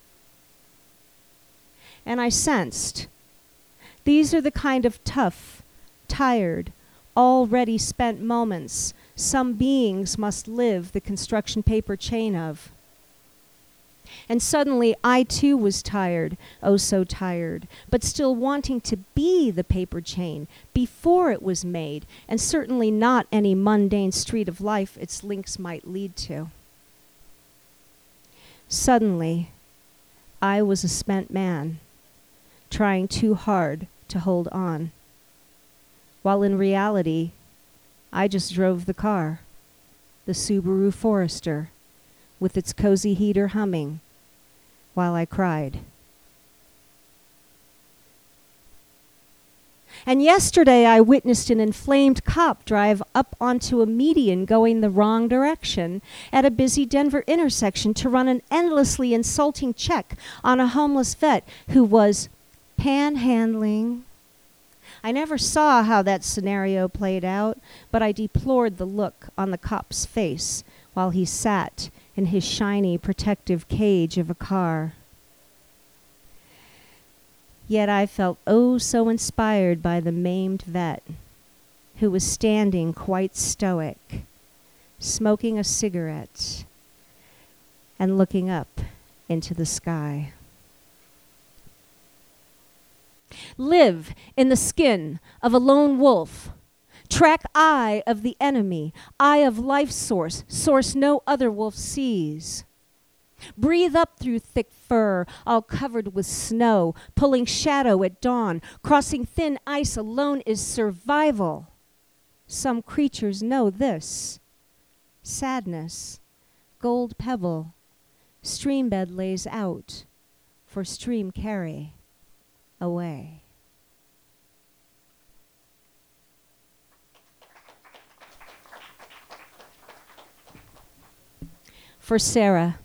J: And I sensed these are the kind of tough, tired, already spent moments some beings must live the construction paper chain of. And suddenly I too was tired, oh so tired, but still wanting to be the paper chain before it was made, and certainly not any mundane street of life its links might lead to. Suddenly, I was a spent man, trying too hard to hold on, while in reality, I just drove the car, the Subaru Forester, with its cozy heater humming, while I cried. And yesterday I witnessed an inflamed cop drive up onto a median going the wrong direction at a busy Denver intersection to run an endlessly insulting check on a homeless vet who was panhandling. I never saw how that scenario played out, but I deplored the look on the cop's face while he sat in his shiny protective cage of a car. Yet I felt oh so inspired by the maimed vet, who was standing quite stoic, smoking a cigarette and looking up into the sky. Live in the skin of a lone wolf. Track eye of the enemy, eye of life source, source no other wolf sees. Breathe up through thick fur, all covered with snow, pulling shadow at dawn. Crossing thin ice alone is survival. Some creatures know this. Sadness, gold pebble, stream bed lays out, for stream carry away. For Sarah.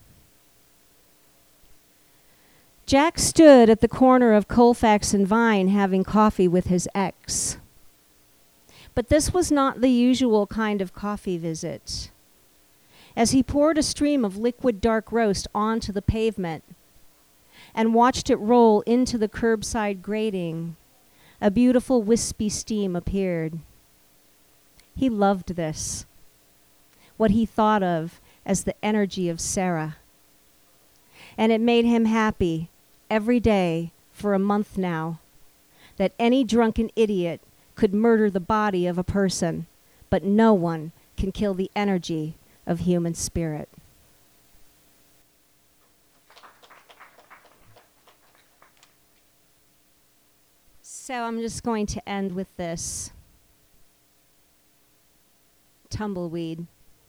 J: Jack stood at the corner of Colfax and Vine having coffee with his ex. But this was not the usual kind of coffee visit. As he poured a stream of liquid dark roast onto the pavement and watched it roll into the curbside grating, a beautiful wispy steam appeared. He loved this, what he thought of as the energy of Sarah. And it made him happy every day for a month now that any drunken idiot could murder the body of a person, but no one can kill the energy of human spirit. So I'm just going to end with this. Tumbleweed.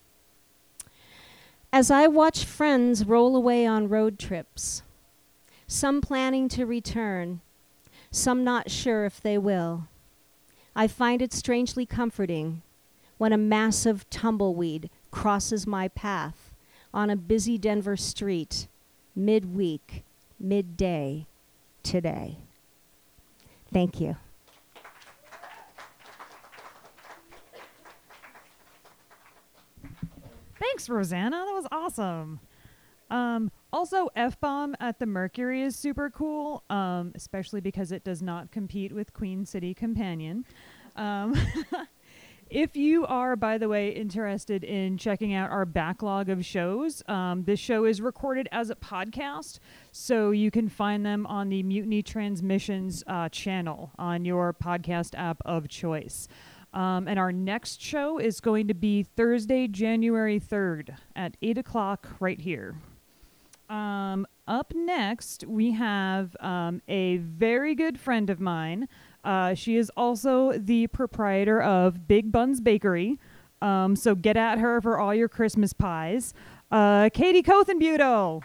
J: As I watch friends roll away on road trips, some planning to return, some not sure if they will, I find it strangely comforting when a massive tumbleweed crosses my path on a busy Denver street, midweek, midday, today. Thank you.
D: Thanks, Rosanna. That was awesome. Um, also, F-Bomb at the Mercury is super cool, um, especially because it does not compete with Queen City Companion. Um, if you are, by the way, interested in checking out our backlog of shows, um, this show is recorded as a podcast, so you can find them on the Mutiny Transmissions uh, channel on your podcast app of choice. Um, and our next show is going to be Thursday, January third at eight o'clock right here. Um, up next, we have um, a very good friend of mine. Uh, she is also the proprietor of Big Buns Bakery. Um, so get at her for all your Christmas pies. Uh, Katie Kothenbudo.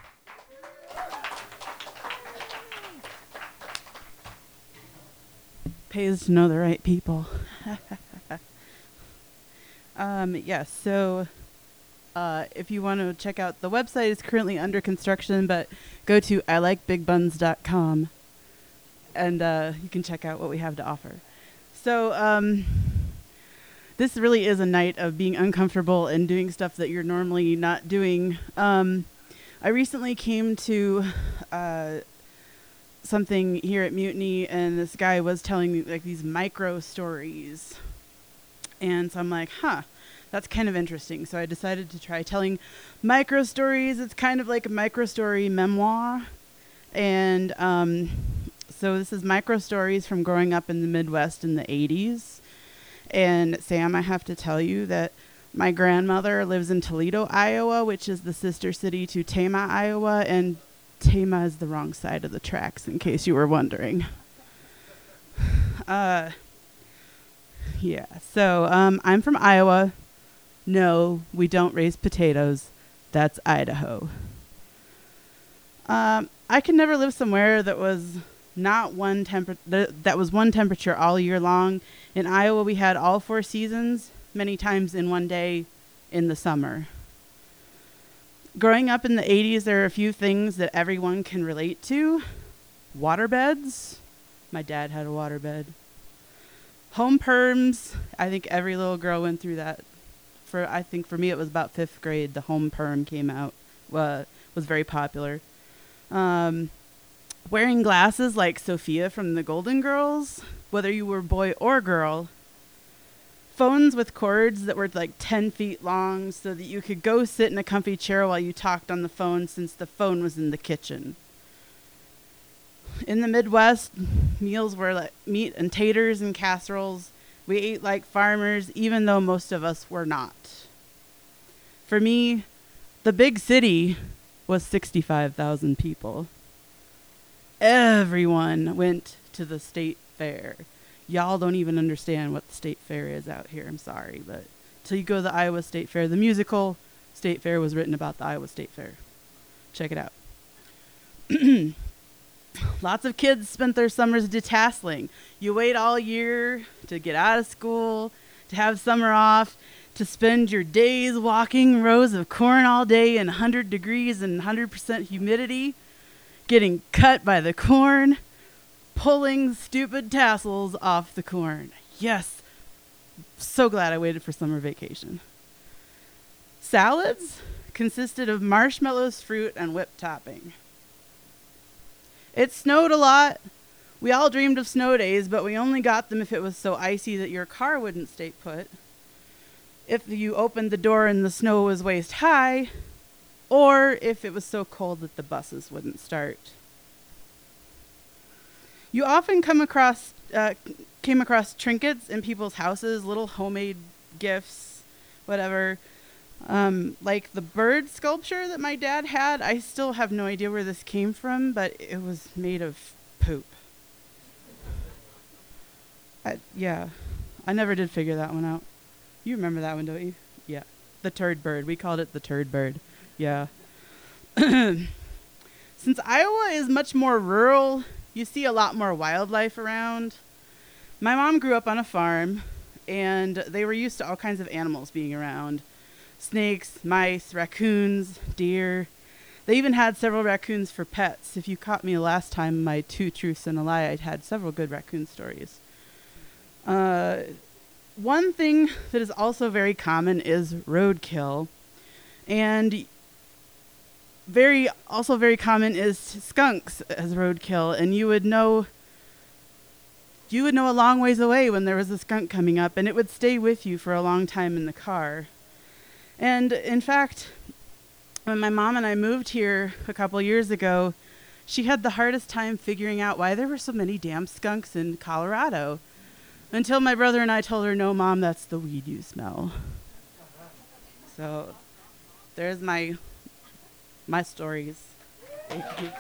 K: Pays to know the right people. um, yes, so uh, if you want to check out the website, it's currently under construction, but go to I like big buns dot com and uh, you can check out what we have to offer. So um, this really is a night of being uncomfortable and doing stuff that you're normally not doing. Um, I recently came to uh, something here at Mutiny, and this guy was telling me like these micro stories. And so I'm like, huh, that's kind of interesting. So I decided to try telling micro stories. It's kind of like a micro story memoir. And um, so this is micro stories from growing up in the Midwest in the eighties. And Sam, I have to tell you that my grandmother lives in Toledo, Iowa, which is the sister city to Tama, Iowa. And Tama is the wrong side of the tracks, in case you were wondering. Uh, yeah, so um, I'm from Iowa. No, we don't raise potatoes. That's Idaho. Um, I could never live somewhere that was not one temper- th- that was one temperature all year long. In Iowa, we had all four seasons, many times in one day in the summer. Growing up in the eighties, there are a few things that everyone can relate to. Waterbeds. My dad had a waterbed. Home perms. I think every little girl went through that. For I think for me it was about fifth grade. The home perm came out. Uh, was very popular. Um, wearing glasses like Sophia from the Golden Girls, whether you were boy or girl. Phones with cords that were like ten feet long so that you could go sit in a comfy chair while you talked on the phone since the phone was in the kitchen. In the Midwest, meals were like meat and taters and casseroles. We ate like farmers, even though most of us were not. For me, the big city was sixty-five thousand people. Everyone went to the state fair. Y'all don't even understand what the state fair is out here. I'm sorry, but till you go to the Iowa State Fair, the musical State Fair was written about the Iowa State Fair. Check it out. Lots of kids spent their summers detasseling. You wait all year to get out of school, to have summer off, to spend your days walking rows of corn all day in one hundred degrees and one hundred percent humidity, getting cut by the corn, pulling stupid tassels off the corn. Yes, so glad I waited for summer vacation. Salads consisted of marshmallows, fruit, and whipped topping. It snowed a lot. We all dreamed of snow days, but we only got them if it was so icy that your car wouldn't stay put, if you opened the door and the snow was waist high, or if it was so cold that the buses wouldn't start. You often come across uh, came across trinkets in people's houses, little homemade gifts, whatever. Um, like the bird sculpture that my dad had. I still have no idea where this came from, but it was made of poop. I, yeah, I never did figure that one out. You remember that one, don't you? Yeah, the turd bird. We called it the turd bird. Yeah. Since Iowa is much more rural, you see a lot more wildlife around. My mom grew up on a farm, and they were used to all kinds of animals being around. Snakes, mice, raccoons, deer. They even had several raccoons for pets. If you caught me last time, my two truths and a lie, I'd had several good raccoon stories. Uh, one thing that is also very common is roadkill. And very, also very common is skunks as roadkill. And you would know, you would know a long ways away when there was a skunk coming up, and it would stay with you for a long time in the car. And in fact, when my mom and I moved here a couple years ago, she had the hardest time figuring out why there were so many damn skunks in Colorado. Until my brother and I told her, no, Mom, that's the weed you smell. So there's my my stories. Thank you.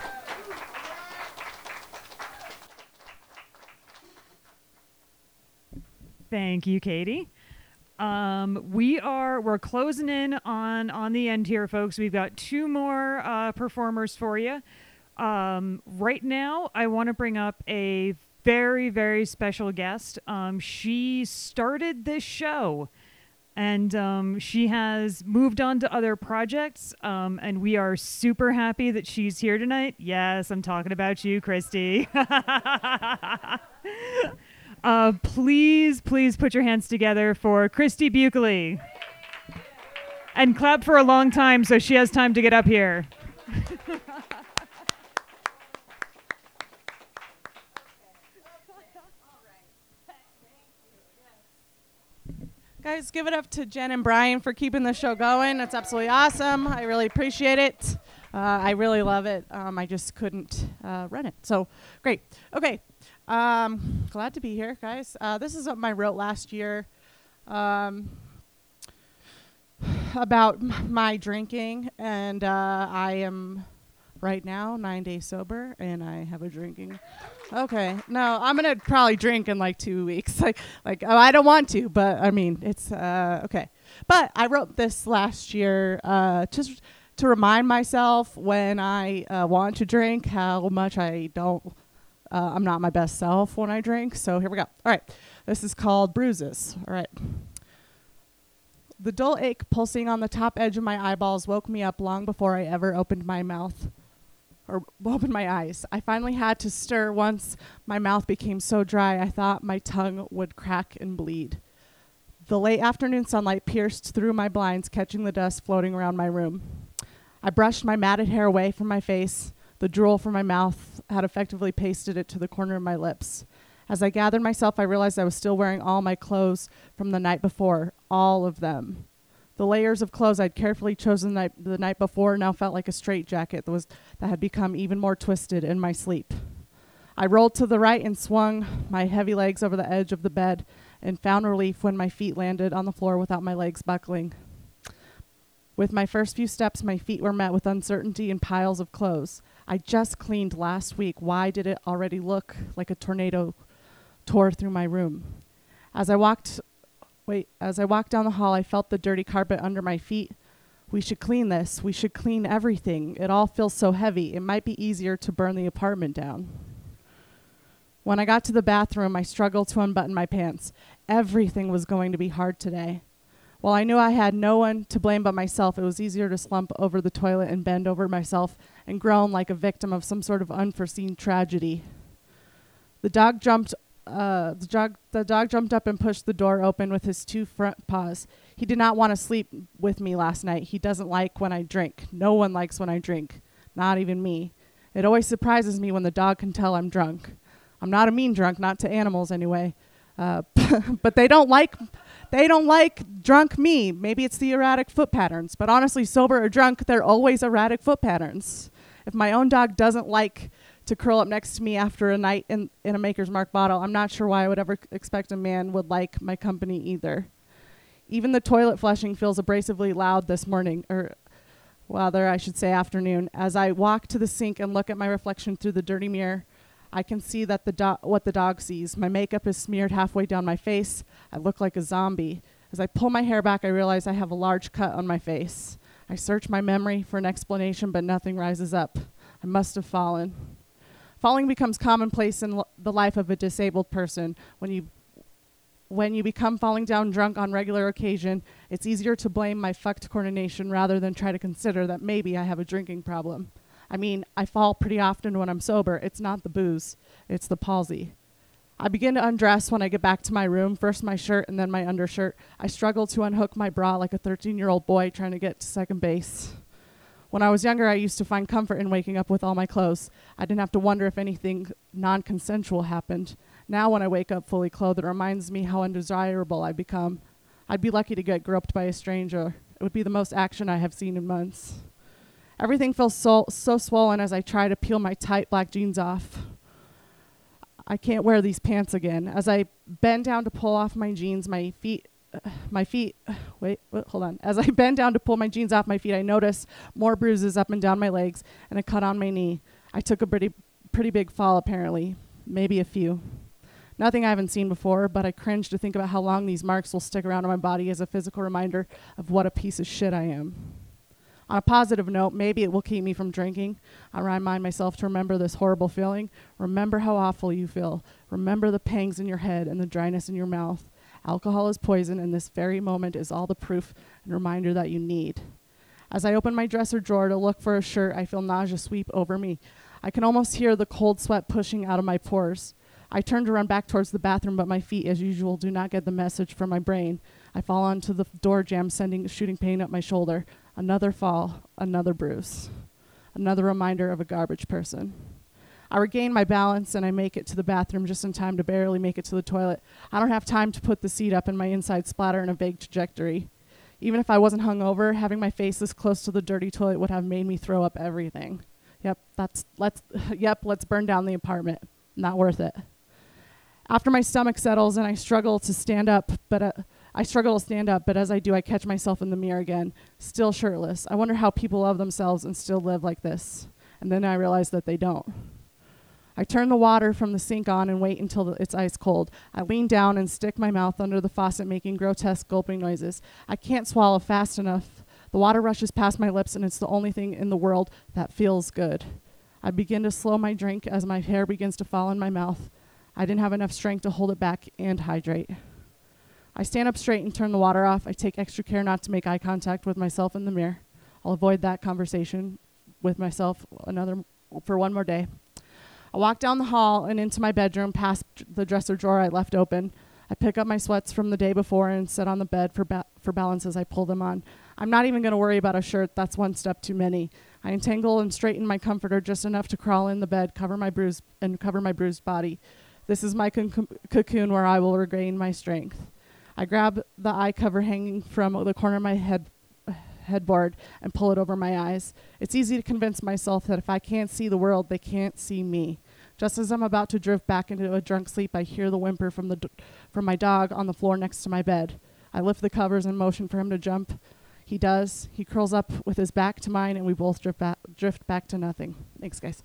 D: Thank you, Katie. Um, we are we're closing in on on the end here, folks. We've got two more uh, performers for you. Um, right now, I want to bring up a very very special guest. Um, she started this show, and um, she has moved on to other projects. Um, and we are super happy that she's here tonight. Yes, I'm talking about you, Christy. Uh, please, please put your hands together for Christy Buckley. And clap for a long time so she has time to get up here.
L: Guys, give it up to Jen and Brian for keeping the show going. That's absolutely awesome. I really appreciate it. Uh, I really love it. Um, I just couldn't uh, run it. So, great. Okay. Um, glad to be here, guys. Uh, this is something I wrote last year um, about m- my drinking, and uh, I am right now nine days sober, and I have a drinking. Okay, no, I'm gonna probably drink in like two weeks. Like, like oh, I don't want to, but I mean, it's uh, okay. But I wrote this last year uh, just to remind myself when I uh, want to drink how much I don't. Uh, I'm not my best self when I drink, so here we go. All right, this is called Bruises. All right. The dull ache pulsing on the top edge of my eyeballs woke me up long before I ever opened my mouth, or opened my eyes. I finally had to stir once my mouth became so dry I thought my tongue would crack and bleed. The late afternoon sunlight pierced through my blinds, catching the dust floating around my room. I brushed my matted hair away from my face. The drool from my mouth had effectively pasted it to the corner of my lips. As I gathered myself, I realized I was still wearing all my clothes from the night before, all of them. The layers of clothes I'd carefully chosen the night, the night before now felt like a straitjacket that was that had become even more twisted in my sleep. I rolled to the right and swung my heavy legs over the edge of the bed and found relief when my feet landed on the floor without my legs buckling. With my first few steps, my feet were met with uncertainty and piles of clothes. I just cleaned last week. Why did it already look like a tornado tore through my room? As I walked, wait, as I walked down the hall, I felt the dirty carpet under my feet. We should clean this. We should clean everything. It all feels so heavy. It might be easier to burn the apartment down. When I got to the bathroom, I struggled to unbutton my pants. Everything was going to be hard today. While I knew I had no one to blame but myself, it was easier to slump over the toilet and bend over myself and groan like a victim of some sort of unforeseen tragedy. The dog jumped uh, the, dog, the dog jumped up and pushed the door open with his two front paws. He did not want to sleep with me last night. He doesn't like when I drink. No one likes when I drink, not even me. It always surprises me when the dog can tell I'm drunk. I'm not a mean drunk, not to animals anyway. Uh, but they don't like... They don't like drunk me. Maybe it's the erratic foot patterns. But honestly, sober or drunk, they're always erratic foot patterns. If my own dog doesn't like to curl up next to me after a night in, in a Maker's Mark bottle, I'm not sure why I would ever expect a man would like my company either. Even the toilet flushing feels abrasively loud this morning, or rather, I should say afternoon. As I walk to the sink and look at my reflection through the dirty mirror, I can see that the do- what the dog sees. My makeup is smeared halfway down my face. I look like a zombie. As I pull my hair back, I realize I have a large cut on my face. I search my memory for an explanation, but nothing rises up. I must have fallen. Falling becomes commonplace in l- the life of a disabled person. When you when you become falling down drunk on regular occasion, it's easier to blame my fucked coordination rather than try to consider that maybe I have a drinking problem. I mean, I fall pretty often when I'm sober. It's not the booze. It's the palsy. I begin to undress when I get back to my room, first my shirt and then my undershirt. I struggle to unhook my bra like a thirteen-year-old boy trying to get to second base. When I was younger, I used to find comfort in waking up with all my clothes. I didn't have to wonder if anything non-consensual happened. Now when I wake up fully clothed, it reminds me how undesirable I've become. I'd be lucky to get groped by a stranger. It would be the most action I have seen in months. Everything feels so, so swollen as I try to peel my tight black jeans off. I can't wear these pants again. As I bend down to pull off my jeans, my feet, uh, my feet, uh, wait, wait, hold on. As I bend down to pull my jeans off my feet, I notice more bruises up and down my legs and a cut on my knee. I took a pretty, pretty big fall apparently, maybe a few. Nothing I haven't seen before, but I cringe to think about how long these marks will stick around on my body as a physical reminder of what a piece of shit I am. On a positive note, maybe it will keep me from drinking. I remind myself to remember this horrible feeling. Remember how awful you feel. Remember the pangs in your head and the dryness in your mouth. Alcohol is poison, and this very moment is all the proof and reminder that you need. As I open my dresser drawer to look for a shirt, I feel nausea sweep over me. I can almost hear the cold sweat pushing out of my pores. I turn to run back towards the bathroom, but my feet, as usual, do not get the message from my brain. I fall onto the door jamb, sending shooting pain up my shoulder. Another fall, another bruise. Another reminder of a garbage person. I regain my balance and I make it to the bathroom just in time to barely make it to the toilet. I don't have time to put the seat up and my inside splatter in a vague trajectory. Even if I wasn't hungover, having my face this close to the dirty toilet would have made me throw up everything. Yep, that's let's yep, let's burn down the apartment. Not worth it. After my stomach settles and I struggle to stand up, but uh, I struggle to stand up, but as I do, I catch myself in the mirror again, still shirtless. I wonder how people love themselves and still live like this. And then I realize that they don't. I turn the water from the sink on and wait until the, it's ice cold. I lean down and stick my mouth under the faucet, making grotesque gulping noises. I can't swallow fast enough. The water rushes past my lips, and it's the only thing in the world that feels good. I begin to slow my drink as my hair begins to fall in my mouth. I didn't have enough strength to hold it back and hydrate. I stand up straight and turn the water off. I take extra care not to make eye contact with myself in the mirror. I'll avoid that conversation with myself another for one more day. I walk down the hall and into my bedroom past the dresser drawer I left open. I pick up my sweats from the day before and sit on the bed for ba- for balance as I pull them on. I'm not even going to worry about a shirt. That's one step too many. I entangle and straighten my comforter just enough to crawl in the bed, cover my bruise and cover my bruised body. This is my con- cocoon where I will regain my strength. I grab the eye cover hanging from the corner of my head headboard and pull it over my eyes. It's easy to convince myself that if I can't see the world, they can't see me. Just as I'm about to drift back into a drunk sleep, I hear the whimper from the d- from my dog on the floor next to my bed. I lift the covers and motion for him to jump. He does. He curls up with his back to mine, and we both drift, ba- drift back to nothing. Thanks, guys.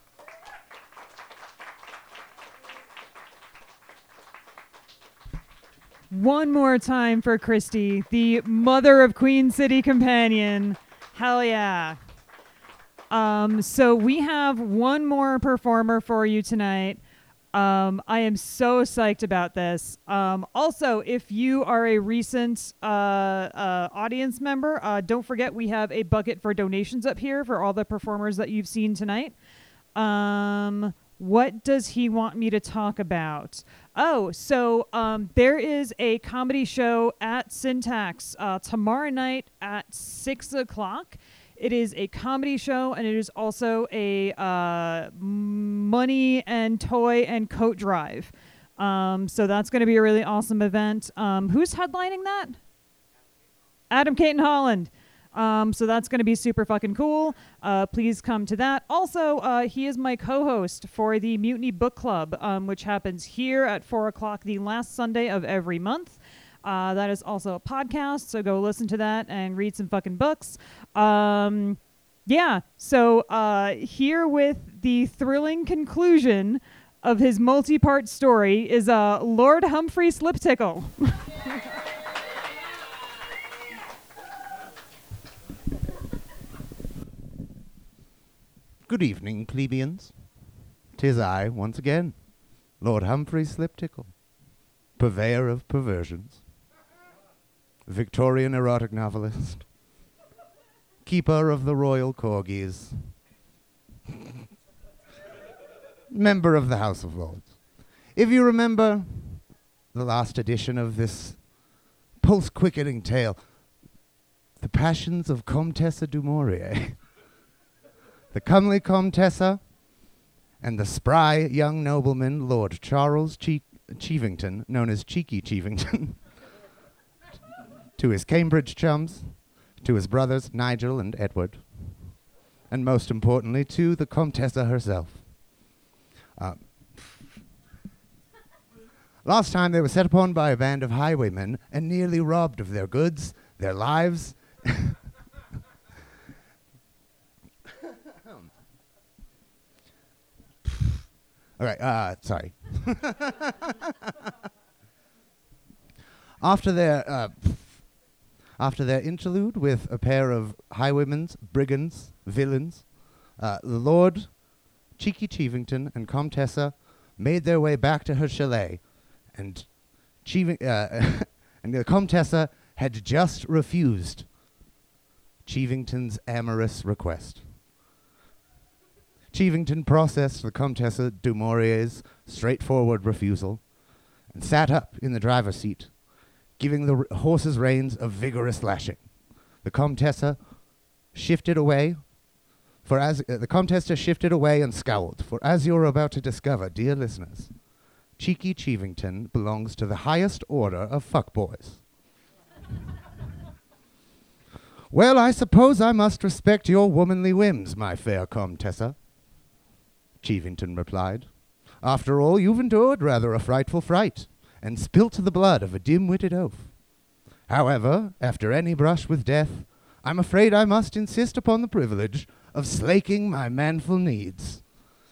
D: One more time for Christy, the mother of Queen City Companion. Hell yeah. Um, so we have one more performer for you tonight. Um, I am so psyched about this. Um, also, if you are a recent uh, uh, audience member, uh, don't forget we have a bucket for donations up here for all the performers that you've seen tonight. Um, what does he want me to talk about? Oh, so um, there is a comedy show at Syntax uh, tomorrow night at six o'clock. It is a comedy show, and it is also a uh, money and toy and coat drive. Um, so that's going to be a really awesome event. Um, who's headlining that? Adam Caton Holland. Um, so that's going to be super fucking cool. Uh, please come to that. Also, uh, he is my co-host for the Mutiny Book Club, um, which happens here at four o'clock the last Sunday of every month. Uh, that is also a podcast, so go listen to that and read some fucking books. Um, yeah, so uh, here with the thrilling conclusion of his multi-part story is uh, Lord Humphrey Sliptickle.
M: Good evening, plebeians. 'Tis I, once again, Lord Humphrey Sliptickle, purveyor of perversions, Victorian erotic novelist, keeper of the royal corgis, member of the House of Lords. If you remember the last edition of this pulse-quickening tale, The Passions of Comtesse du Maurier, the comely Comtessa and the spry young nobleman, Lord Charles che- Cheevington, known as Cheeky Cheevington, to his Cambridge chums, to his brothers Nigel and Edward, and most importantly, to the Comtessa herself. Uh, last time they were set upon by a band of highwaymen and nearly robbed of their goods, their lives. All right, uh, sorry. After their uh, after their interlude with a pair of highwaymen's, brigands, villains, uh, the Lord Cheeky Cheevington and Comtessa made their way back to her chalet, and Cheeving- uh, and the Comtessa had just refused Cheevington's amorous request. Cheevington processed the Comtesse du Maurier's straightforward refusal and sat up in the driver's seat, giving the r- horse's reins a vigorous lashing. The Comtesse shifted away, for as uh, the Comtesse shifted away and scowled, for as you're about to discover, dear listeners, Cheeky Cheevington belongs to the highest order of fuckboys. Well, I suppose I must respect your womanly whims, my fair Comtesse, Cheevington replied. After all, you've endured rather a frightful fright, and spilt the blood of a dim-witted oaf. However, after any brush with death, I'm afraid I must insist upon the privilege of slaking my manful needs.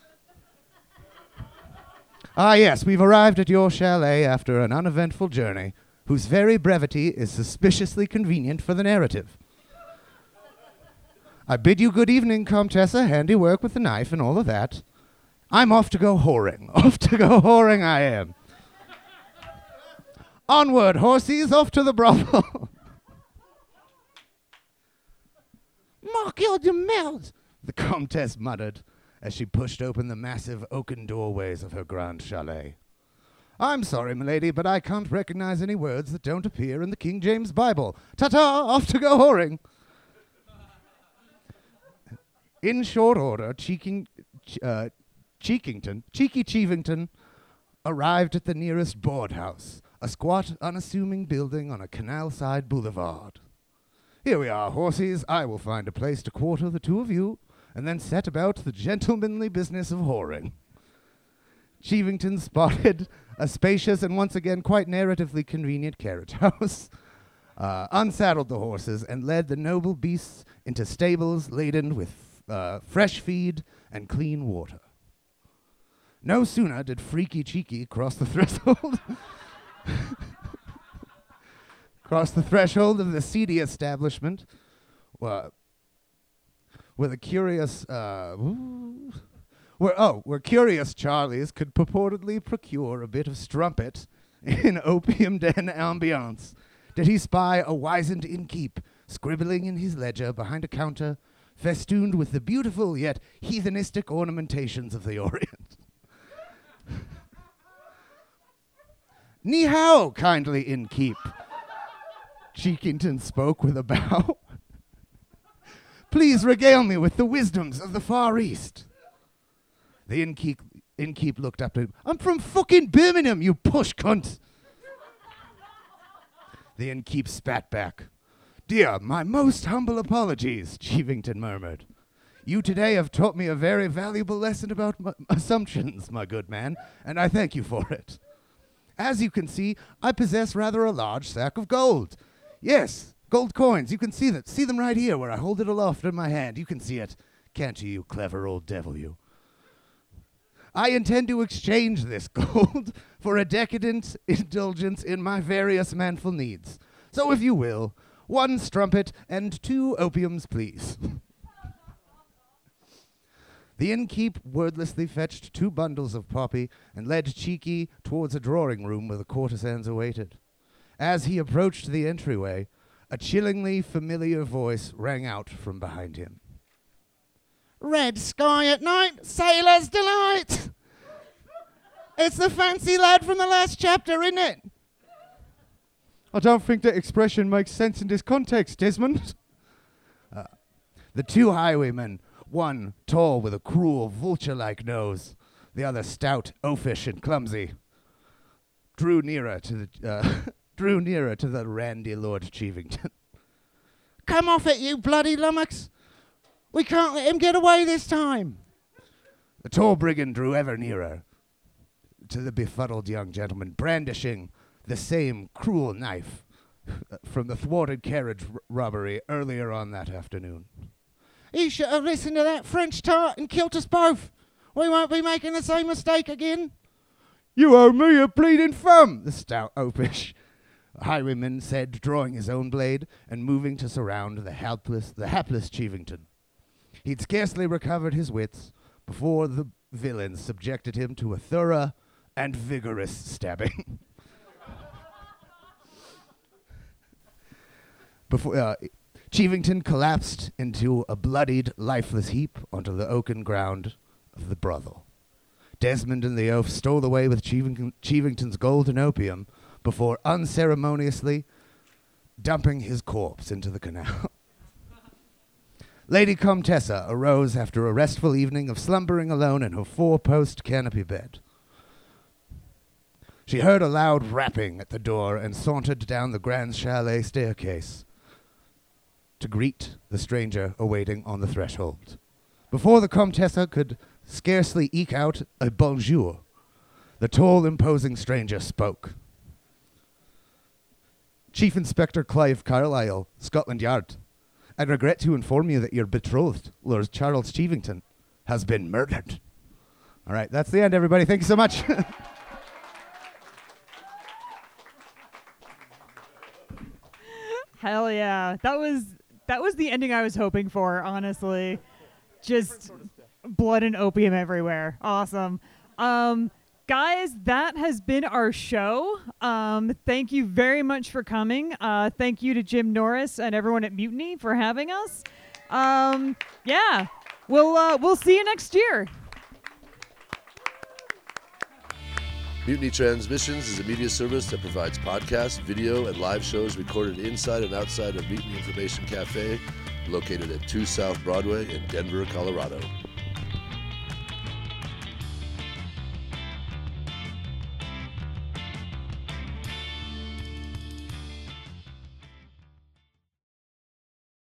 M: Ah, yes, we've arrived at your chalet after an uneventful journey, whose very brevity is suspiciously convenient for the narrative. I bid you good evening, Comtessa, handy work with the knife and all of that. I'm off to go whoring. Off to go whoring I am. Onward, horsies, off to the brothel. Mark your demeures, the Comtesse muttered, as she pushed open the massive oaken doorways of her grand chalet. I'm sorry, milady, but I can't recognize any words that don't appear in the King James Bible. Ta-ta, off to go whoring. In short order, Cheeking, uh, Cheekington, Cheeky Cheevington arrived at the nearest board house, a squat, unassuming building on a canal-side boulevard. Here we are, horsies. I will find a place to quarter the two of you, and then set about the gentlemanly business of whoring. Cheevington spotted a spacious and once again quite narratively convenient carriage house, uh, unsaddled the horses, and led the noble beasts into stables laden with uh, fresh feed and clean water. No sooner did Freaky Cheeky cross the threshold cross the threshold of the seedy establishment, uh, where the curious uh, ooh, where oh, where curious Charlies could purportedly procure a bit of strumpet in opium den ambiance, did he spy a wizened innkeep scribbling in his ledger behind a counter festooned with the beautiful yet heathenistic ornamentations of the Orient. Ni hao, kindly innkeep. Cheekington spoke with a bow. Please regale me with the wisdoms of the Far East. The innkeep, innkeep looked up at him. I'm from fucking Birmingham, you push cunt. The innkeep spat back. Dear, my most humble apologies, Cheevington murmured. You today have taught me a very valuable lesson about m- assumptions, my good man, and I thank you for it. As you can see, I possess rather a large sack of gold. Yes, gold coins. You can see that. See them right here where I hold it aloft in my hand. You can see it. Can't you, you clever old devil, you? I intend to exchange this gold for a decadent indulgence in my various manful needs. So if you will, one strumpet and two opiums, please. The innkeep wordlessly fetched two bundles of poppy and led Cheeky towards a drawing room where the courtesans awaited. As he approached the entryway, a chillingly familiar voice rang out from behind him. Red sky at night, sailor's delight! It's the fancy lad from the last chapter, isn't it? I don't think that expression makes sense in this context, Desmond. Uh, the two highwaymen, one tall with a cruel vulture-like nose, the other stout, oafish, and clumsy, drew nearer to the uh, drew nearer to the randy Lord Chevington. Come off it, you bloody lummox! We can't let him get away this time. The tall brigand drew ever nearer to the befuddled young gentleman, brandishing the same cruel knife from the thwarted carriage r- robbery earlier on that afternoon. He should have listened to that French tart and killed us both. We won't be making the same mistake again. You owe me a bleeding thumb, the stout oafish highwayman said, drawing his own blade and moving to surround the helpless, the hapless Chevington. He'd scarcely recovered his wits before the villains subjected him to a thorough and vigorous stabbing. Before uh, Chevington collapsed into a bloodied, lifeless heap onto the oaken ground of the brothel. Desmond and the oaf stole away with Chevington, Chevington's gold and opium before unceremoniously dumping his corpse into the canal. Lady Comtessa arose after a restful evening of slumbering alone in her four-post canopy bed. She heard a loud rapping at the door and sauntered down the grand chalet staircase to greet the stranger awaiting on the threshold. Before the Comtessa could scarcely eke out a bonjour, the tall, imposing stranger spoke. Chief Inspector Clive Carlyle, Scotland Yard. I regret to inform you that your betrothed, Lord Charles Chevington, has been murdered. All right, that's the end, everybody. Thank you so much.
D: Hell yeah. That was that was the ending I was hoping for, honestly. Just blood and opium everywhere. Awesome. Um, guys, that has been our show. Um, thank you very much for coming. Uh, thank you to Jim Norris and everyone at Mutiny for having us. Um, yeah. We'll uh, we'll see you next year.
A: Mutiny Transmissions is a media service that provides podcasts, video, and live shows recorded inside and outside of Mutiny Information Cafe, located at two South Broadway in Denver, Colorado.